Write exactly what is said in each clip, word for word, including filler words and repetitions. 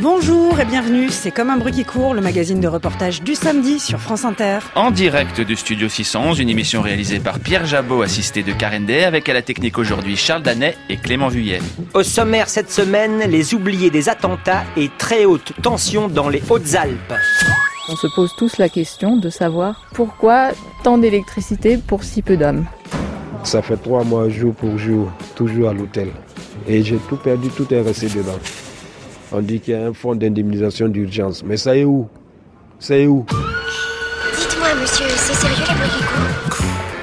Bonjour et bienvenue, c'est Comme un bruit qui court, le magazine de reportage du samedi sur France Inter. En direct du Studio six cent onze, une émission réalisée par Pierre Jabot, assisté de Karen Day, avec à la technique aujourd'hui Charles Danet et Clément Vuillet. Au sommaire cette semaine, les oubliés des attentats et très haute tension dans les Hautes-Alpes. On se pose tous la question de savoir pourquoi tant d'électricité pour si peu d'hommes. Ça fait trois mois jour pour jour, toujours à l'hôtel. Et j'ai tout perdu, tout est resté dedans. On dit qu'il y a un fonds d'indemnisation d'urgence. Mais ça est où? Ça est où? Dites-moi, monsieur, c'est sérieux les bruits qui courent?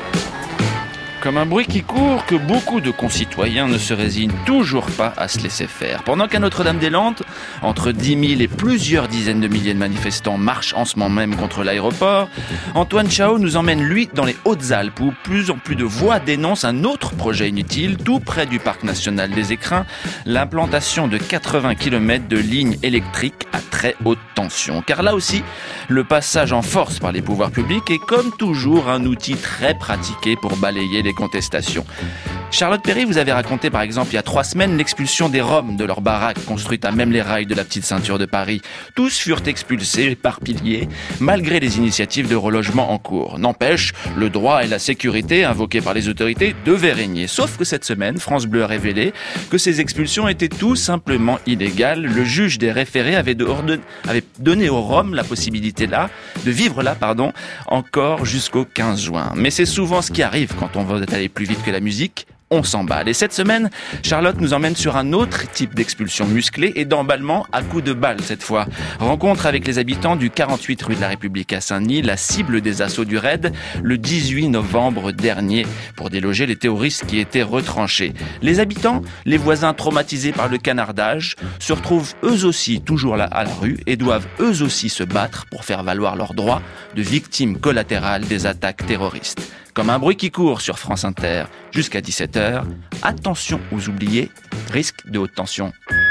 Comme un bruit qui court, que beaucoup de concitoyens ne se résignent toujours pas à se laisser faire. Pendant qu'à Notre-Dame-des-Landes, entre dix mille et plusieurs dizaines de milliers de manifestants marchent en ce moment même contre l'aéroport, Antoine Chao nous emmène, lui, dans les Hautes-Alpes, où plus en plus de voix dénoncent un autre projet inutile, tout près du parc national des Écrins, l'implantation de quatre-vingts kilomètres de lignes électriques à très haute tension. Car là aussi, le passage en force par les pouvoirs publics est comme toujours un outil très pratiqué pour balayer les contestations. Charlotte Perry, vous avez raconté par exemple il y a trois semaines l'expulsion des Roms de leur baraque construite à même les rails de la petite ceinture de Paris. Tous furent expulsés, éparpillés, malgré les initiatives de relogement en cours. N'empêche, le droit et la sécurité invoqués par les autorités devaient régner. Sauf que cette semaine, France Bleu a révélé que ces expulsions étaient tout simplement illégales. Le juge des référés avait, de ordonne, avait donné aux Roms la possibilité là, de vivre là, pardon, encore jusqu'au quinze juin. Mais c'est souvent ce qui arrive quand on veut aller plus vite que la musique. On s'emballe. Et cette semaine, Charlotte nous emmène sur un autre type d'expulsion musclée et d'emballement à coups de balle cette fois. Rencontre avec les habitants du quarante-huit rue de la République à Saint-Denis, la cible des assauts du raid, le dix-huit novembre dernier, pour déloger les terroristes qui étaient retranchés. Les habitants, les voisins traumatisés par le canardage, se retrouvent eux aussi toujours là à la rue et doivent eux aussi se battre pour faire valoir leurs droits de victimes collatérales des attaques terroristes. Comme un bruit qui court sur France Inter jusqu'à dix-sept heures. Attention aux oubliés, risque de haute tension.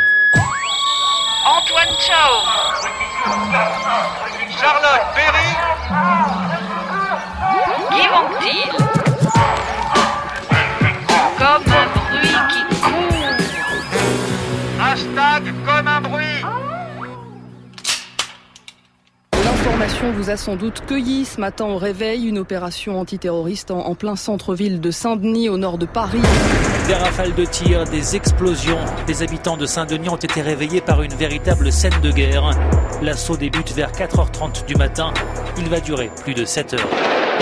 Antoine Chao, Charlotte Perry, Guy Montil. Comme un bruit qui court. Hashtag comme un bruit. L'information vous a sans doute cueilli ce matin au réveil, une opération antiterroriste en, en plein centre-ville de Saint-Denis, au nord de Paris. Des rafales de tirs, des explosions. Les habitants de Saint-Denis ont été réveillés par une véritable scène de guerre. L'assaut débute vers quatre heures trente du matin. Il va durer plus de sept heures.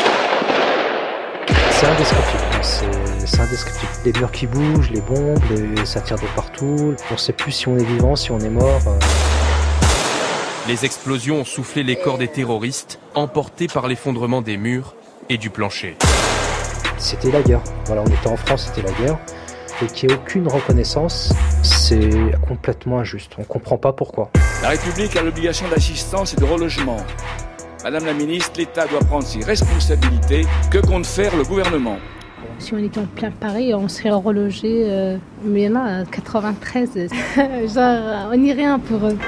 C'est indescriptible. C'est, c'est indescriptible. Les murs qui bougent, les bombes, les... ça tire de partout. On ne sait plus si on est vivant, si on est mort. Les explosions ont soufflé les corps des terroristes, emportés par l'effondrement des murs et du plancher. C'était la guerre. Voilà, on était en France, c'était la guerre. Et qu'il n'y ait aucune reconnaissance, c'est complètement injuste. On ne comprend pas pourquoi. La République a l'obligation d'assistance et de relogement. Madame la ministre, l'État doit prendre ses responsabilités. Que compte faire le gouvernement ? Si on était en plein Paris, on serait relogé. Euh, mais là, quatre-vingt-treize, genre, on n'y rien pour eux.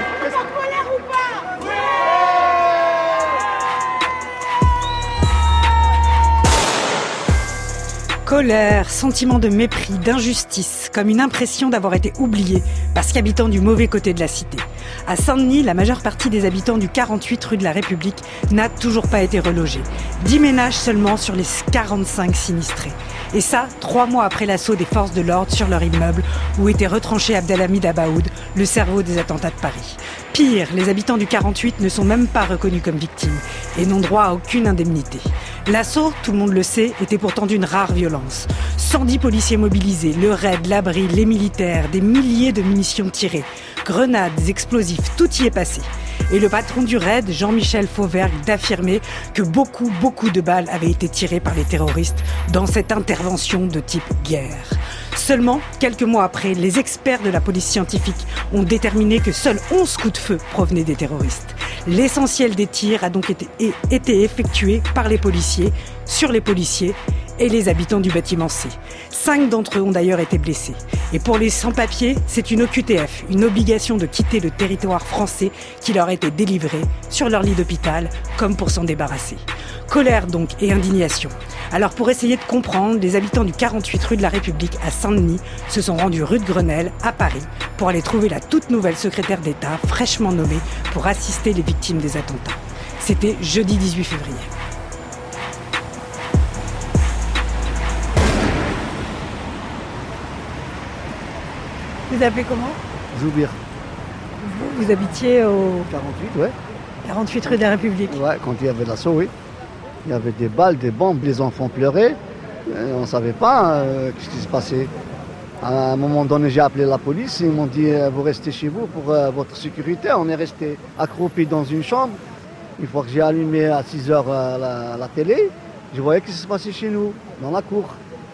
Colère, sentiment de mépris, d'injustice, comme une impression d'avoir été oublié parce qu'habitant du mauvais côté de la cité. À Saint-Denis, la majeure partie des habitants du quarante-huit rue de la République n'a toujours pas été relogés. dix ménages seulement sur les quarante-cinq sinistrés. Et ça, trois mois après l'assaut des forces de l'ordre sur leur immeuble où était retranché Abdelhamid Abaoud, le cerveau des attentats de Paris. Pire, les habitants du quarante-huit ne sont même pas reconnus comme victimes et n'ont droit à aucune indemnité. L'assaut, tout le monde le sait, était pourtant d'une rare violence. cent dix policiers mobilisés, le raid, l'abri, les militaires, des milliers de munitions tirées, grenades, explosifs, tout y est passé. Et le patron du raid, Jean-Michel Fauvergue, d'affirmer que beaucoup, beaucoup de balles avaient été tirées par les terroristes dans cette intervention de type guerre. Seulement, quelques mois après, les experts de la police scientifique ont déterminé que seuls onze coups de feu provenaient des terroristes. L'essentiel des tirs a donc été, été effectué par les policiers, sur les policiers et les habitants du bâtiment C. Cinq d'entre eux ont d'ailleurs été blessés. Et pour les sans-papiers, c'est une O Q T F, une obligation de quitter le territoire français qui leur a été délivrée sur leur lit d'hôpital, comme pour s'en débarrasser. Colère donc et indignation. Alors pour essayer de comprendre, les habitants du quarante-huit rue de la République à Saint-Denis se sont rendus rue de Grenelle, à Paris, pour aller trouver la toute nouvelle secrétaire d'État, fraîchement nommée, pour assister les victimes des attentats. C'était jeudi dix-huit février. Vous appelez comment ? Zoubir. Vous, vous habitiez au quarante-huit, ouais. quarante-huit rue de la République. Ouais, quand il y avait l'assaut, oui. Il y avait des balles, des bombes, les enfants pleuraient. On ne savait pas euh, ce qui se passait. À un moment donné, j'ai appelé la police. Ils m'ont dit euh, vous restez chez vous pour euh, votre sécurité. On est resté accroupis dans une chambre. Une fois que j'ai allumé à six heures euh, la, la télé, je voyais ce qui se passait chez nous, dans la cour.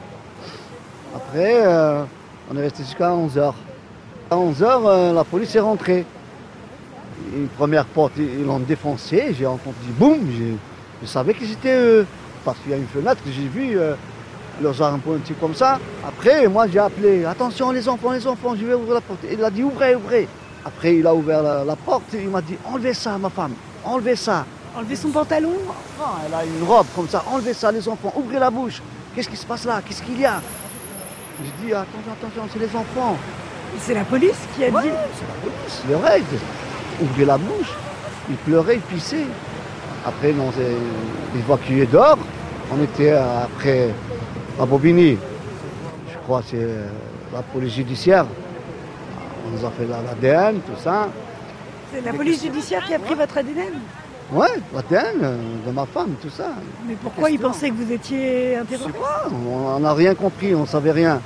Après, euh, on est resté jusqu'à onze heures. À onze heures, euh, la police est rentrée. Une première porte, ils l'ont défoncée. J'ai entendu boum. J'ai, je savais que c'était eux. Parce qu'il y a une fenêtre que j'ai vu, euh, leurs armes pointées comme ça. Après, moi, j'ai appelé attention, les enfants, les enfants, je vais ouvrir la porte. Il a dit ouvrez, ouvrez. Après, il a ouvert la, la porte et il m'a dit enlevez ça, ma femme, enlevez ça. Enlevez son pantalon ? Non, elle a une robe comme ça. Enlevez ça, les enfants, ouvrez la bouche. Qu'est-ce qui se passe là ? Qu'est-ce qu'il y a ? J'ai dit attention, attention, c'est les enfants. C'est la police qui a ouais, dit. C'est la police, les règles. Ouvrez la bouche. Il pleurait, il pissait. Après, on s'est évacué dehors. On était après à Bobigny. Je crois que c'est la police judiciaire. On nous a fait l'A D N, tout ça. C'est la police judiciaire qui a pris votre A D N ? Oui, l'A D N de ma femme, tout ça. Mais pourquoi ils pensaient que vous étiez interrogé ? On n'a rien compris, on ne savait rien.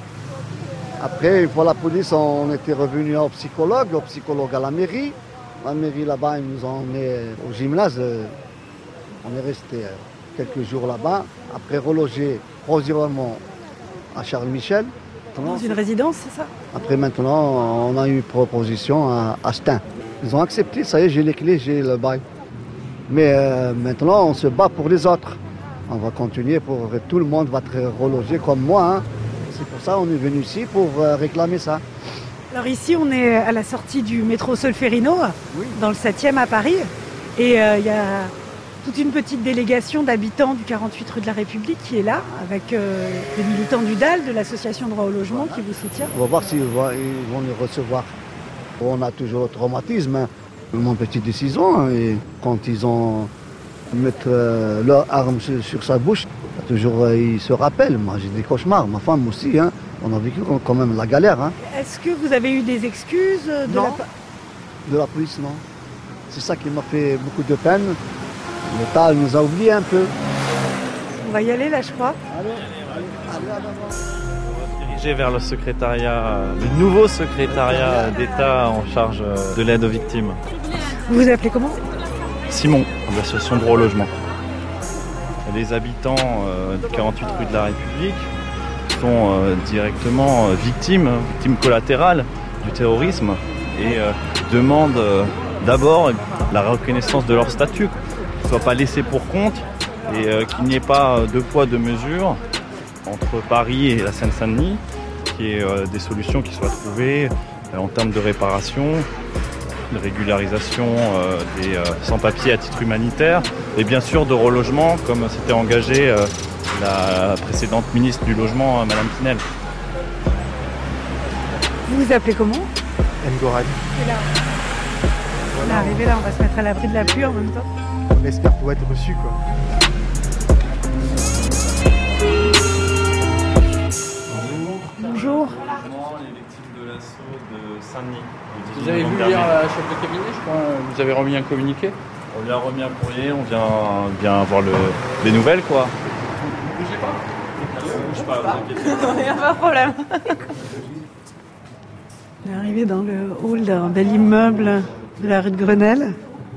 Après, une fois la police, on était revenu au psychologue, au psychologue à la mairie. La mairie là-bas, ils nous ont emmenés au gymnase. On est resté quelques jours là-bas. Après, relogé provisoirement à Charles Michel. Dans une résidence, c'est ça ? Après, maintenant, on a eu une proposition à Astin. Ils ont accepté, ça y est, j'ai les clés, j'ai le bail. Mais euh, maintenant, on se bat pour les autres. On va continuer pour que tout le monde va être relogé comme moi. Hein. C'est pour ça qu'on est venu ici, pour euh, réclamer ça. Alors ici, on est à la sortie du métro Solferino, oui. Dans le septième à Paris. Et il euh, y a toute une petite délégation d'habitants du quarante-huit rue de la République qui est là, avec euh, les militants du D A L, de l'association Droit au Logement, voilà. Qui vous soutient. On va voir s'ils vont, ils vont nous recevoir. On a toujours le traumatisme, hein. Mon petit décision, hein. Et quand ils ont mettre euh, leur arme sur, sur sa bouche, toujours euh, ils se rappellent. Moi j'ai des cauchemars, ma femme aussi, hein. On a vécu quand même la galère. Hein. Est-ce que vous avez eu des excuses de non. la... de la police, non. C'est ça qui m'a fait beaucoup de peine. L'État nous a oubliés un peu. On va y aller là, je crois. Allez, allez, allez, allez, allez. Dirigé vers le secrétariat, le nouveau secrétariat d'État en charge de l'aide aux victimes. Vous vous appelez comment ? Simon, de l'association Droit au Logement. Les habitants euh, du quarante-huit rue de la République sont euh, directement euh, victimes, victimes collatérales du terrorisme et euh, demandent euh, d'abord la reconnaissance de leur statut, qu'ils ne soient pas laissés pour compte et euh, qu'il n'y ait pas deux poids deux mesures entre Paris et la Seine-Saint-Denis, qu'il y ait euh, des solutions qui soient trouvées euh, en termes de réparation, de régularisation euh, des euh, sans-papiers à titre humanitaire et bien sûr de relogement comme s'était engagé euh, la précédente ministre du Logement, Madame Pinel. Vous vous appelez comment ? Ngorad. C'est là. On est arrivé là, on va se mettre à l'abri de la pluie en même temps. On espère pouvoir être reçus, quoi. Bonjour. Les victimes de l'assaut de Saint-Denis. Vous avez vu hier la chef de cabinet, je crois. Vous avez remis un communiqué ? On lui a remis un courrier, on vient, vient avoir le, des nouvelles, quoi. Vous bougez pas ? Ne bouge pas, vous inquiétez. Il n'y a pas de problème. On est arrivé dans le hall d'un bel immeuble de la rue de Grenelle.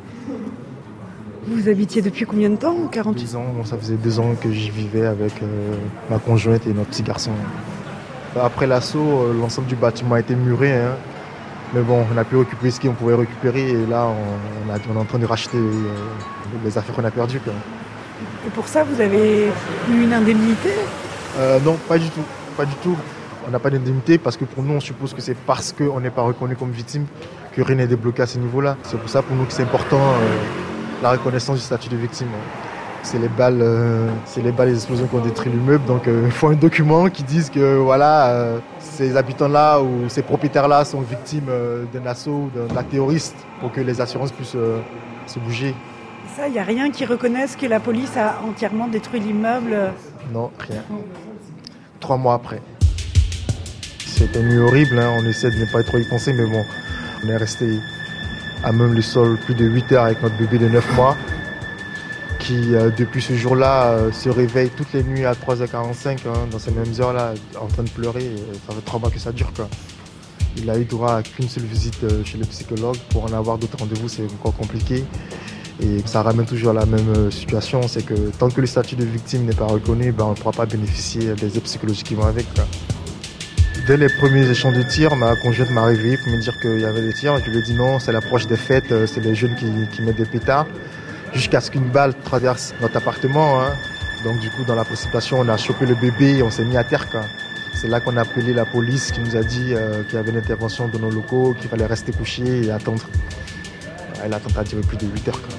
Vous habitiez depuis combien de temps ? quarante-huit Deux ans, bon, ça faisait deux ans que j'y vivais avec euh, ma conjointe et notre petit garçon. Après l'assaut, l'ensemble du bâtiment a été muré. Hein. Mais bon, on a pu récupérer ce qu'on pouvait récupérer et là, on, on, a, on est en train de racheter euh, les affaires qu'on a perdues. Quoi. Et pour ça, vous avez eu une indemnité ? euh, Non, pas du tout. Pas du tout. On n'a pas d'indemnité parce que pour nous, on suppose que c'est parce qu'on n'est pas reconnu comme victime que rien n'est débloqué à ce niveau-là. C'est pour ça pour nous que c'est important euh, la reconnaissance du statut de victime. C'est les balles, euh, c'est les balles, les explosions qui ont détruit l'immeuble. Donc il euh, faut un document qui dise que voilà, euh, ces habitants-là ou ces propriétaires-là sont victimes euh, d'un assaut, d'un, d'un terroriste, pour que les assurances puissent euh, se bouger. Ça, il n'y a rien qui reconnaisse que la police a entièrement détruit l'immeuble? Non, rien. Trois mois après. C'était une nuit horrible, hein. On essaie de ne pas trop y penser, mais bon, on est resté à même le sol plus de huit heures avec notre bébé de neuf mois, qui euh, depuis ce jour-là euh, se réveille toutes les nuits à trois heures quarante-cinq, hein, dans ces mêmes heures-là, en train de pleurer. Et ça fait trois mois que ça dure, quoi. Il a eu droit à qu'une seule visite euh, chez le psychologue. Pour en avoir d'autres rendez-vous, c'est encore compliqué. Et ça ramène toujours à la même situation, c'est que tant que le statut de victime n'est pas reconnu, ben on ne pourra pas bénéficier des aides psychologiques qui vont avec, quoi. Dès les premiers échanges de tirs, ma conjointe m'a réveillé pour me dire qu'il y avait des tirs. Je lui ai dit non, c'est l'approche des fêtes, c'est les jeunes qui, qui mettent des pétards. Jusqu'à ce qu'une balle traverse notre appartement, hein. Donc du coup, dans la précipitation, on a chopé le bébé et on s'est mis à terre, quoi. C'est là qu'on a appelé la police qui nous a dit euh, qu'il y avait une intervention dans nos locaux, qu'il fallait rester couché et attendre. Et l'attente a duré plus de huit heures, quoi.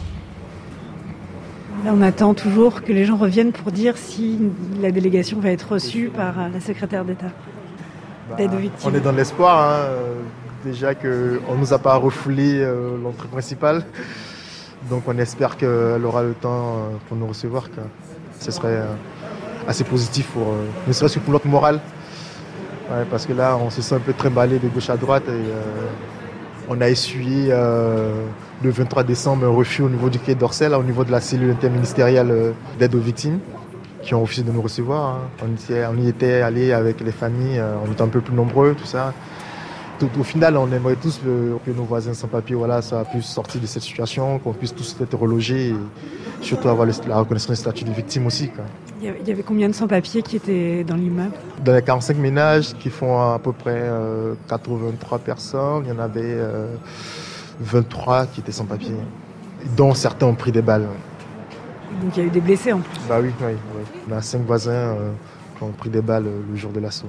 Là, on attend toujours que les gens reviennent pour dire si la délégation va être reçue par la secrétaire d'État. Bah, d'aide aux victimes. On est dans l'espoir, hein, euh, déjà qu'on ne nous a pas refoulé euh, l'entrée principale. Donc on espère qu'elle aura le temps euh, pour nous recevoir, quoi. Ce serait euh, assez positif, pour, euh, ne serait-ce que pour notre morale. Ouais, parce que là, on se sent un peu trimballé de gauche à droite. Et, euh, on a essuyé euh, le vingt-trois décembre un refus au niveau du Quai d'Orsay, au niveau de la cellule interministérielle euh, d'aide aux victimes, qui ont refusé de nous recevoir, hein. On, était, on y était allé avec les familles, euh, on était un peu plus nombreux, tout ça. Tout, au final, on aimerait tous euh, que nos voisins sans papier, voilà, ça puisse sortir de cette situation, qu'on puisse tous être relogés et surtout avoir le, la reconnaissance du statut de victime aussi, quoi. Il y avait combien de sans-papiers qui étaient dans l'immeuble? Dans les quarante-cinq ménages qui font à peu près euh, quatre-vingt-trois personnes, il y en avait euh, vingt-trois qui étaient sans papier, dont certains ont pris des balles. Donc il y a eu des blessés en plus? Bah oui, oui, oui. On a cinq voisins euh, qui ont pris des balles euh, le jour de l'assaut.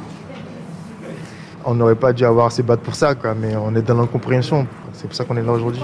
On n'aurait pas dû avoir à se battre pour ça, quoi, mais on est dans l'incompréhension. C'est pour ça qu'on est là aujourd'hui.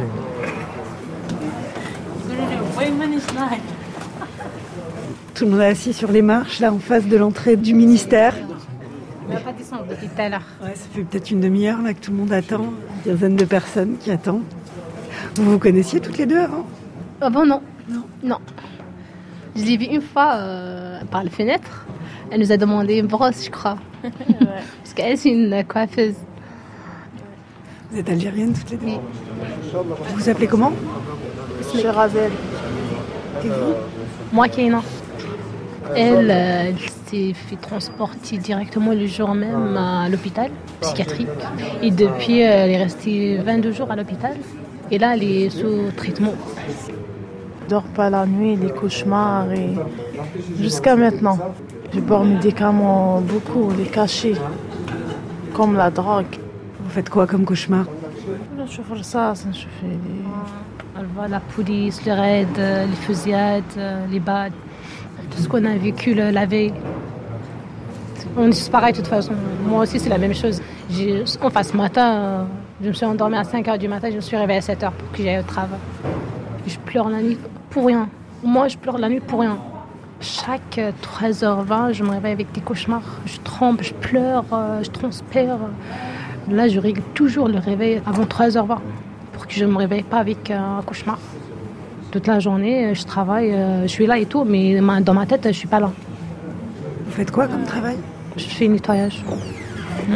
Tout le monde est assis sur les marches, là, en face de l'entrée du ministère. On n'a pas descendu depuis tout à l'heure. Ouais, ça fait peut-être une demi-heure là que tout le monde attend. Une dizaine de personnes qui attendent. Vous vous connaissiez toutes les deux avant? Avant, non. Non. Non. Je l'ai vue une fois euh, par la fenêtre. Elle nous a demandé une brosse, je crois. Ouais. Parce qu'elle, c'est une coiffeuse. Vous êtes algérienne toutes les deux? Oui. Vous vous appelez comment? Sherazade. Et vous? Moi, Kéna. Elle, euh, elle s'est fait transporter directement le jour même à l'hôpital psychiatrique. Et depuis, elle est restée vingt-deux jours à l'hôpital. Et là, elle est sous traitement. Je dors pas la nuit, les cauchemars. Et jusqu'à maintenant, je bois mes médicaments beaucoup, les cachets, comme la drogue. Vous faites quoi comme cauchemar? Je fais ça, ça je fais des... Elle voit la police, le raid, les fusillades, les balles. Tout ce qu'on a vécu la veille. On est tous pareils de toute façon. Moi aussi, c'est la même chose. J'ai, enfin, ce matin, je me suis endormie à cinq heures du matin, je me suis réveillée à sept heures pour que j'aille au travail. Je pleure la nuit pour rien. Moi, je pleure la nuit pour rien. Chaque treize heures vingt, je me réveille avec des cauchemars. Je tremble, je pleure, je transpire. Là, je règle toujours le réveil avant treize heures vingt pour que je ne me réveille pas avec un cauchemar. Toute la journée, je travaille, je suis là et tout, mais dans ma tête, je ne suis pas là. Vous faites quoi comme travail? Je fais le nettoyage. Mmh.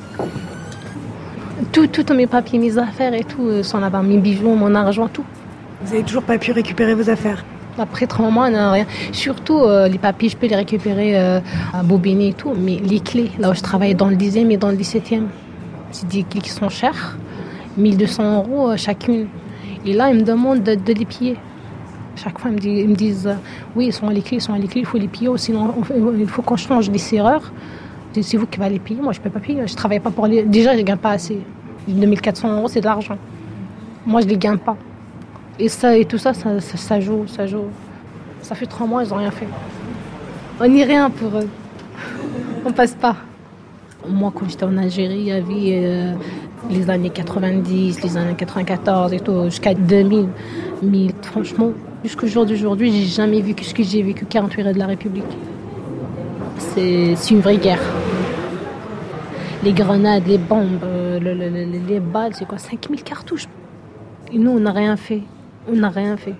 Tout, tous mes papiers, mes affaires et tout sont là-bas, mes bijoux, mon argent, tout. Vous n'avez toujours pas pu récupérer vos affaires? Après trois mois, on n'a rien. Surtout euh, les papiers, je peux les récupérer euh, à Bobigny et tout, mais les clés, là où je travaille dans le dixième et dans le dix-septième, c'est des clés qui sont chères, mille deux cents euros euh, chacune. Et là, ils me demandent de, de les piller. Chaque fois, ils me disent, ils me disent euh, oui, ils sont à les clés, ils sont à les clés, il faut les piller, sinon on, il faut qu'on change les serrures. Je dis, c'est vous qui va les piller, moi je ne peux pas piller, je ne travaille pas pour les... Déjà, je ne gagne pas assez. deux mille quatre cents euros, c'est de l'argent. Moi, je ne les gagne pas. Et, ça, et tout ça ça, ça, ça joue, ça joue. Ça fait trois mois, ils n'ont rien fait. On n'y rien pour eux. On passe pas. Moi, quand j'étais en Algérie, il y avait euh, les années quatre-vingt-dix, les années quatre-vingt-quatorze et tout, jusqu'à deux mille. Mais franchement, jusqu'au jour d'aujourd'hui, j'ai jamais vu ce que j'ai vécu quarante-huit heures de la République. C'est, c'est une vraie guerre. Les grenades, les bombes, euh, le, le, le, les balles, c'est quoi, cinq mille cartouches. Et nous, on n'a rien fait. On n'a rien fait.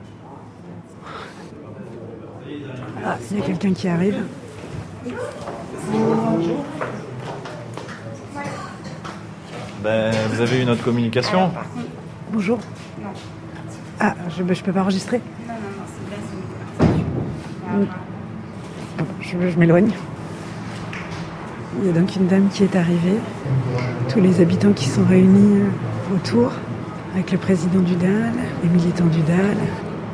Ah, il y a quelqu'un qui arrive. Ben, vous avez eu notre communication. Bonjour. Ah, je ne peux pas enregistrer. Je, je m'éloigne. Il y a donc une dame qui est arrivée. Tous les habitants qui sont réunis autour, avec le président du D A L, les militants du D A L.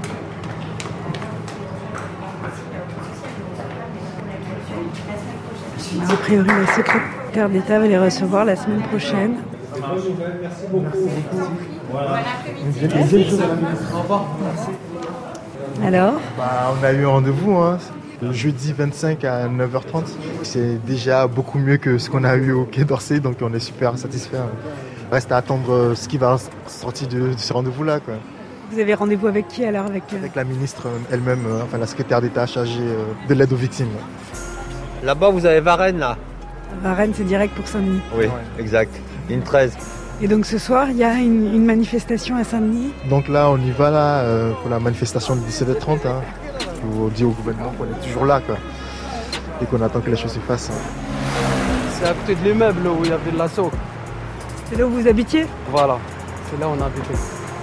A priori, la secrétaire d'État va les recevoir la semaine prochaine. Merci beaucoup. Voilà. Au revoir. Alors bah, on a eu un rendez-vous, hein, le jeudi vingt-cinq à neuf heures trente. C'est déjà beaucoup mieux que ce qu'on a eu au Quai d'Orsay, donc on est super satisfaits. Reste à attendre ce qui va sortir de, de ce rendez-vous-là, quoi. Vous avez rendez-vous avec qui alors avec, euh... avec la ministre elle-même, euh, enfin la secrétaire d'État chargée euh, de l'aide aux victimes. Là-bas, vous avez Varennes, là. Varennes, c'est direct pour Saint-Denis. Oui, ouais. Exact. Ligne treize. Et donc ce soir, il y a une, une manifestation à Saint-Denis. Donc là, on y va là euh, pour la manifestation de dix-sept heures trente. Hein. On dit au gouvernement qu'on est toujours là, quoi. Et qu'on attend que les choses se fassent. Hein. C'est à côté de l'immeuble où il y avait de l'assaut. C'est là où vous habitiez ? Voilà, c'est là où on habitait.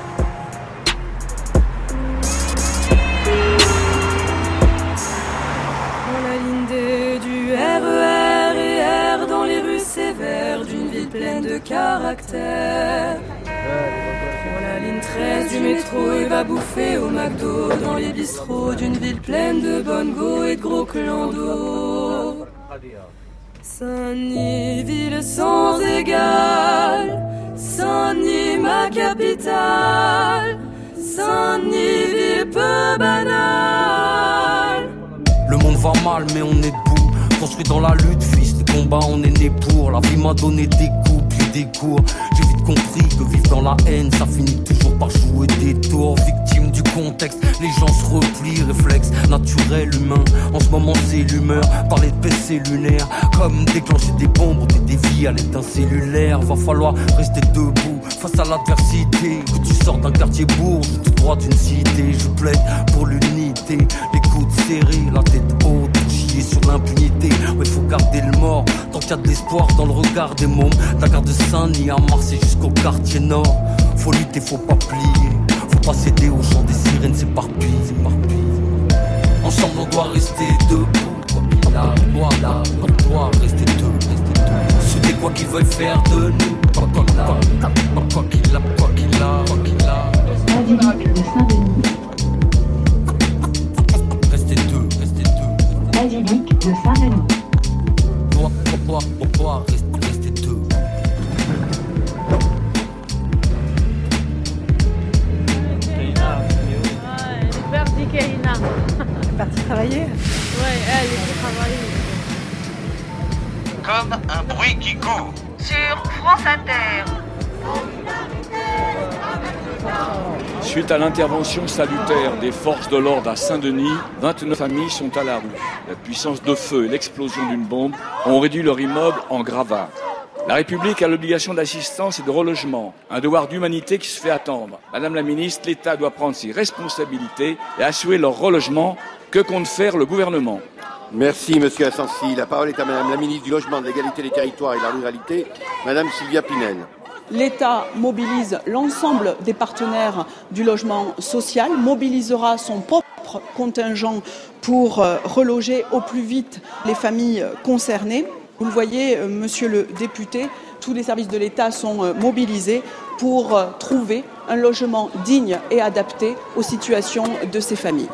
R E R et R dans les rues sévères d'une ville pleine de caractère. Sur la ligne treize du métro, il va bouffer au McDo dans les bistrots d'une ville pleine de bonnes go et de gros clans. Saint-Denis, ville sans égal. Saint-Denis, ma capitale. Saint-Denis, ville peu banale. Le monde va mal, mais on est debout. Construit dans la lutte, fils de combat, on est né pour. La vie m'a donné des coups, puis des cours. J'ai vite compris que vivre dans la haine, ça finit toujours par jouer des tours. Victime du contexte, les gens se replient, réflexe naturel humain. En ce moment c'est l'humeur, parler de paix c'est lunaire. Comme déclencher des bombes ou des défis à l'aide d'un cellulaire. Va falloir rester debout face à l'adversité. Que tu sors d'un quartier bourge, tout droit d'une cité. Je plaide pour l'unité, les coudes serrés, la tête haute, chier sur l'impunité. Ouais, faut garder le mort, tant qu'il y a de l'espoir dans le regard des mômes. La gare de Saint-Denis à Marseille jusqu'au quartier nord. Faut lutter, faut pas plier. Faut pas céder au chant des sirènes, c'est s'éparpille, s'éparpille. Ensemble on doit rester debout. Quoi qu'il a, doit là, on doit rester debout, rester debout. Soudés quoi qu'ils veuillent faire de nous. Quoi qu'il a, quoi qu'il a, quoi qu'il a, quoi qu'il a. Basilique de Saint-Denis. Restez deux, restez deux. Basilique de Saint-Denis. Doit, doit, doit, rester, rester deux. Partie Kaina. Elle est partie travailler ? Ouais, elle est travailler. Comme un bruit qui court. Sur France Inter. Suite à l'intervention salutaire des forces de l'ordre à Saint-Denis, vingt-neuf familles sont à la rue. La puissance de feu et l'explosion d'une bombe ont réduit leur immeuble en gravats. La République a l'obligation d'assistance et de relogement, un devoir d'humanité qui se fait attendre. Madame la ministre, l'État doit prendre ses responsabilités et assurer leur relogement. Que compte faire le gouvernement ? Merci Monsieur Assensi. La parole est à Madame la ministre du Logement, de l'Égalité des Territoires et de la Ruralité, Madame Sylvia Pinel. L'État mobilise l'ensemble des partenaires du logement social, mobilisera son propre contingent pour reloger au plus vite les familles concernées. Vous le voyez, monsieur le député, tous les services de l'État sont mobilisés pour trouver un logement digne et adapté aux situations de ces familles.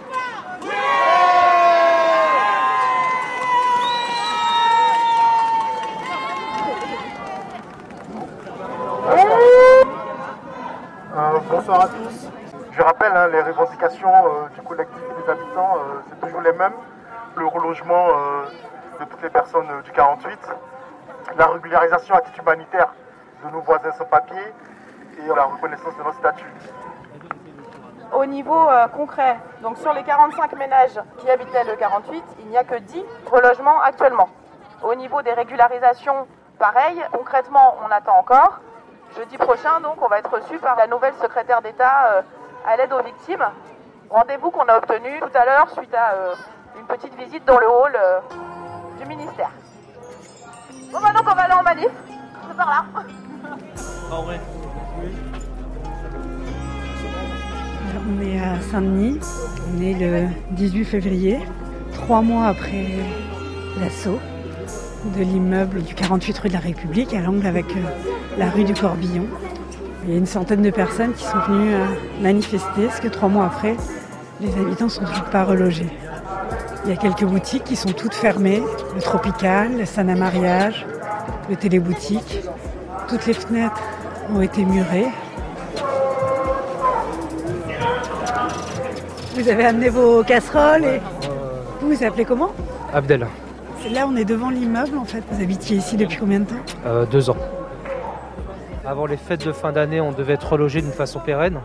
Euh, bonsoir à tous. Je rappelle hein, les revendications euh, du collectif des habitants, euh, c'est toujours les mêmes. Le relogement euh, de toutes les personnes euh, du quarante-huit. la régularisation à titre humanitaire de nos voisins sans papier et la reconnaissance de notre statut. Au niveau euh, concret, donc sur les quarante-cinq ménages qui habitaient le quarante-huit, il n'y a que dix relogements actuellement. Au niveau des régularisations, pareil, concrètement, on attend encore. Jeudi prochain, donc, on va être reçu par la nouvelle secrétaire d'État euh, à l'aide aux victimes. Rendez-vous qu'on a obtenu tout à l'heure suite à euh, une petite visite dans le hall euh, du ministère. Bon, bah donc on va aller en manif. C'est par là. En vrai. On est à Saint-Denis, on est le dix-huit février, trois mois après l'assaut de l'immeuble du quarante-huit rue de la République, à l'angle avec la rue du Corbillon. Il y a une centaine de personnes qui sont venues manifester, parce que trois mois après, les habitants ne sont toujours pas relogés. Il y a quelques boutiques qui sont toutes fermées, le Tropical, le Sana Mariage, le Téléboutique. Toutes les fenêtres ont été murées. Vous avez amené vos casseroles et... Vous vous appelez comment? Abdel. Là, on est devant l'immeuble, en fait. Vous habitiez ici depuis combien de temps? euh, Deux ans. Avant les fêtes de fin d'année, on devait être relogé d'une façon pérenne.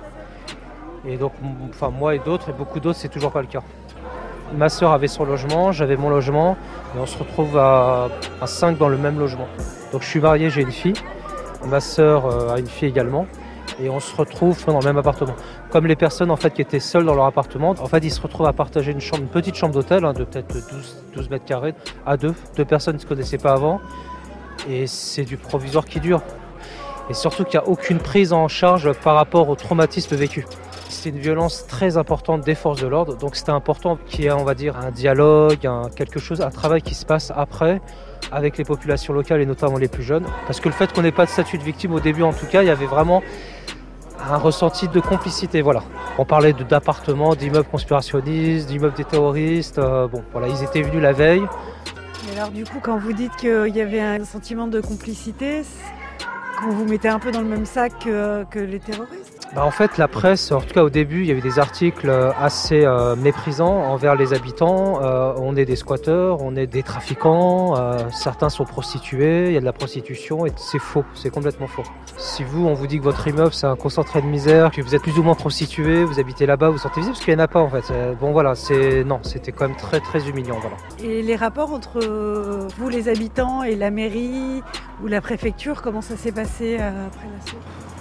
Et donc, enfin, moi et d'autres, et beaucoup d'autres, c'est toujours pas le cas. Ma sœur avait son logement, j'avais mon logement, et on se retrouve à, à cinq dans le même logement. Donc, je suis marié, j'ai une fille. Ma sœur euh, a une fille également. Et on se retrouve dans le même appartement. Comme les personnes en fait qui étaient seules dans leur appartement, en fait ils se retrouvent à partager une chambre, une petite chambre d'hôtel hein, de peut-être douze mètres carrés à deux, deux personnes qui ne se connaissaient pas avant. Et c'est du provisoire qui dure. Et surtout qu'il n'y a aucune prise en charge par rapport au traumatisme vécu. C'est une violence très importante des forces de l'ordre, donc c'était important qu'il y ait on va dire un dialogue, un, quelque chose, un travail qui se passe après avec les populations locales et notamment les plus jeunes. Parce que le fait qu'on n'ait pas de statut de victime au début en tout cas, il y avait vraiment un ressenti de complicité, voilà. On parlait de, d'appartements, d'immeubles conspirationnistes, d'immeubles des terroristes. Euh, bon, voilà, ils étaient venus la veille. Et alors, du coup, quand vous dites qu'il y avait un sentiment de complicité, quand vous mettez un peu dans le même sac que, que les terroristes? Bah en fait, la presse, en tout cas au début, il y a eu des articles assez euh, méprisants envers les habitants. Euh, on est des squatteurs, on est des trafiquants, euh, certains sont prostitués, il y a de la prostitution et c'est faux, c'est complètement faux. Si vous, on vous dit que votre immeuble c'est un concentré de misère, que vous êtes plus ou moins prostitué, vous habitez là-bas, vous vous sentez visible, parce qu'il n'y en a pas en fait. Euh, bon voilà, c'est non, c'était quand même très très humiliant. Voilà. Et les rapports entre vous, les habitants, et la mairie ou la préfecture, comment ça s'est passé euh, après l'assaut?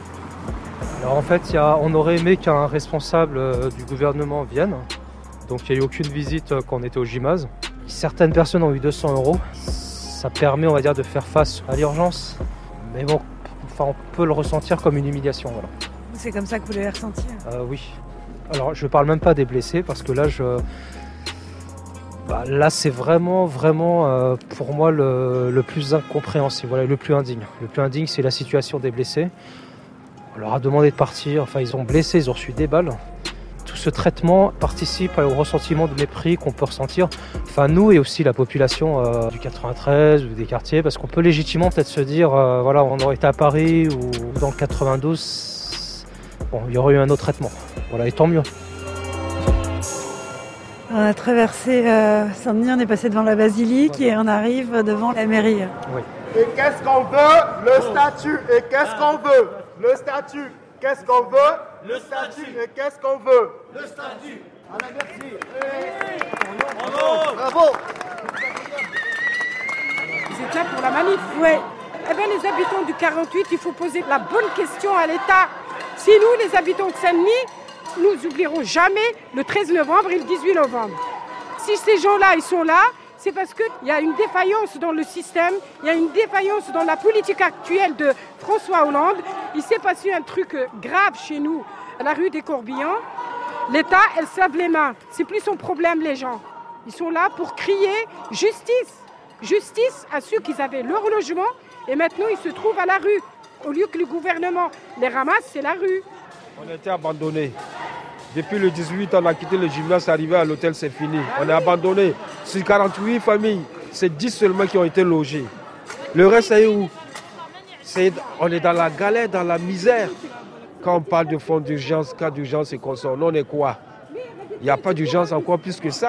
Alors en fait, y a, on aurait aimé qu'un responsable euh, du gouvernement vienne. Donc il n'y a eu aucune visite euh, quand on était au gymnase. Certaines personnes ont eu deux cents euros. Ça permet, on va dire, de faire face à l'urgence. Mais bon, enfin, on peut le ressentir comme une humiliation. Voilà. C'est comme ça que vous l'avez ressenti? euh, Oui. Alors je ne parle même pas des blessés parce que là, je... bah, là c'est vraiment, vraiment euh, pour moi le, le plus incompréhensible, voilà, le plus indigne. Le plus indigne, c'est la situation des blessés. On leur a demandé de partir, enfin ils ont blessé, ils ont reçu des balles. Tout ce traitement participe au ressentiment de mépris qu'on peut ressentir, enfin nous et aussi la population euh, du quatre-vingt-treize ou des quartiers, parce qu'on peut légitimement peut-être se dire, euh, voilà, on aurait été à Paris ou dans le quatre-vingt-douze, bon, il y aurait eu un autre traitement. Voilà, et tant mieux. On a traversé euh, Saint-Denis, on est passé devant la basilique et on arrive devant la mairie. Oui. Et qu'est-ce qu'on veut? Le statut. Et qu'est-ce qu'on veut? Le statut. Qu'est-ce qu'on veut? Le statut. Et qu'est-ce qu'on veut? Le statut. Allez, merci. Bravo. Bravo. Vous êtes là pour la manif? Oui. Eh bien, les habitants du quarante-huit, il faut poser la bonne question à l'État. Si nous, les habitants de Saint-Denis, nous n'oublierons jamais le treize novembre et le dix-huit novembre. Si ces gens-là, ils sont là, c'est parce qu'il y a une défaillance dans le système, il y a une défaillance dans la politique actuelle de François Hollande. Il s'est passé un truc grave chez nous, à la rue des Corbillons. L'État, elle se lave les mains. C'est plus son problème, les gens. Ils sont là pour crier justice. Justice à ceux qui avaient leur logement et maintenant ils se trouvent à la rue. Au lieu que le gouvernement les ramasse, c'est la rue. On a été abandonnés. Depuis le dix-huit, on a quitté le gymnase, c'est arrivé à l'hôtel, c'est fini. On est abandonné. Sur quarante-huit familles, c'est dix seulement qui ont été logées. Le reste, c'est où? c'est, On est dans la galère, dans la misère. Quand on parle de fonds d'urgence, cas d'urgence et qu'on sort, on est quoi? Il n'y a pas d'urgence encore plus que ça.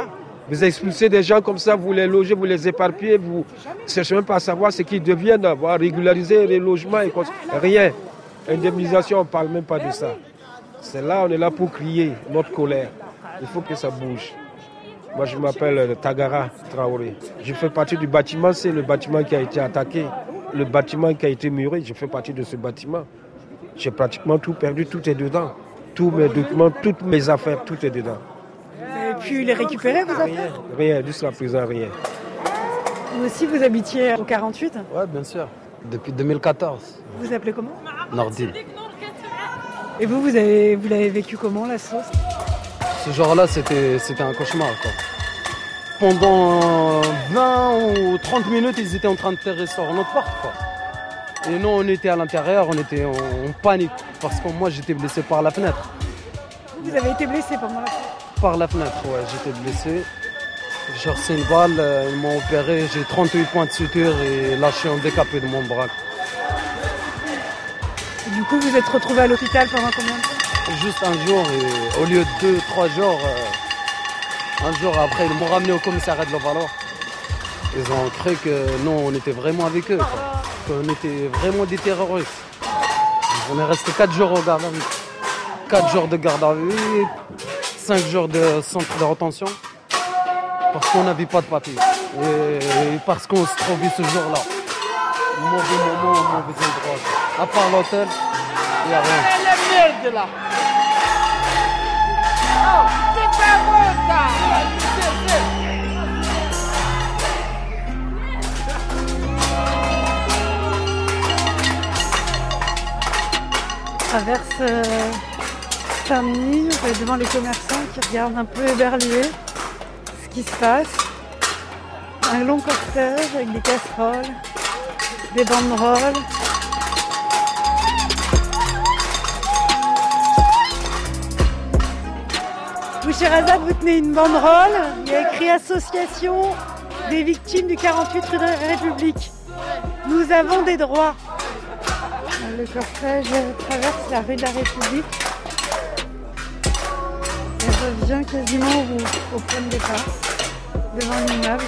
Vous expulsez des gens comme ça, vous les logez, vous les éparpillez, vous ne cherchez même pas à savoir ce qu'ils deviennent, avoir régulariser les logements et rien. Indemnisation, on ne parle même pas de ça. C'est là, on est là pour crier notre colère. Il faut que ça bouge. Moi, je m'appelle Tagara Traoré. Je fais partie du bâtiment, c'est le bâtiment qui a été attaqué. Le bâtiment qui a été muré, je fais partie de ce bâtiment. J'ai pratiquement tout perdu, tout est dedans. Tous mes documents, toutes mes affaires, tout est dedans. Vous avez pu les récupérer, vos affaires ? Rien, jusqu'à présent, rien. Vous aussi, vous habitiez au quarante-huit ? Oui, bien sûr. Depuis deux mille quatorze. Vous vous appelez comment ? Nordine. Et vous, vous avez, vous l'avez vécu comment, la sauce ? Ce jour-là, c'était, c'était un cauchemar, quoi. Pendant vingt ou trente minutes, ils étaient en train de tirer sur notre porte, quoi. Et nous, on était à l'intérieur, on était en, en panique, parce que moi, j'étais blessé par la fenêtre. Vous avez été blessé pendant la fenêtre ? Par la fenêtre, ouais, j'étais blessé. J'ai reçu une balle, euh, ils m'ont opéré, j'ai trente-huit points de suture et là, je suis handicapé de mon bras. Et du coup, vous êtes retrouvé à l'hôpital pendant combien de temps ? Juste un jour, et au lieu de deux, trois jours, euh, un jour après, ils m'ont ramené au commissariat de Levallois. Ils ont cru que non, on était vraiment avec eux, quoi. Qu'on était vraiment des terroristes. On est resté quatre jours au garde à vue. Quatre jours de garde à vue, cinq jours de centre de rétention, parce qu'on n'avait pas de papier. Et parce qu'on se trouvait ce jour-là. Mauvais moment, mauvais endroit. À part l'hôtel, il n'y a rien. La merde là. Oh, c'est pas bon ça. Je traverse euh, Saint-Denis, devant les commerçants qui regardent un peu éberlués ce qui se passe. Un long cortège avec des casseroles, des banderoles. Vous, Sherazade, vous tenez une banderole. Il y a écrit Association des victimes du quarante-huit rue de la République. Nous avons des droits. Le cortège traverse la rue de la République et revient quasiment au, au point de départ, devant l'immeuble.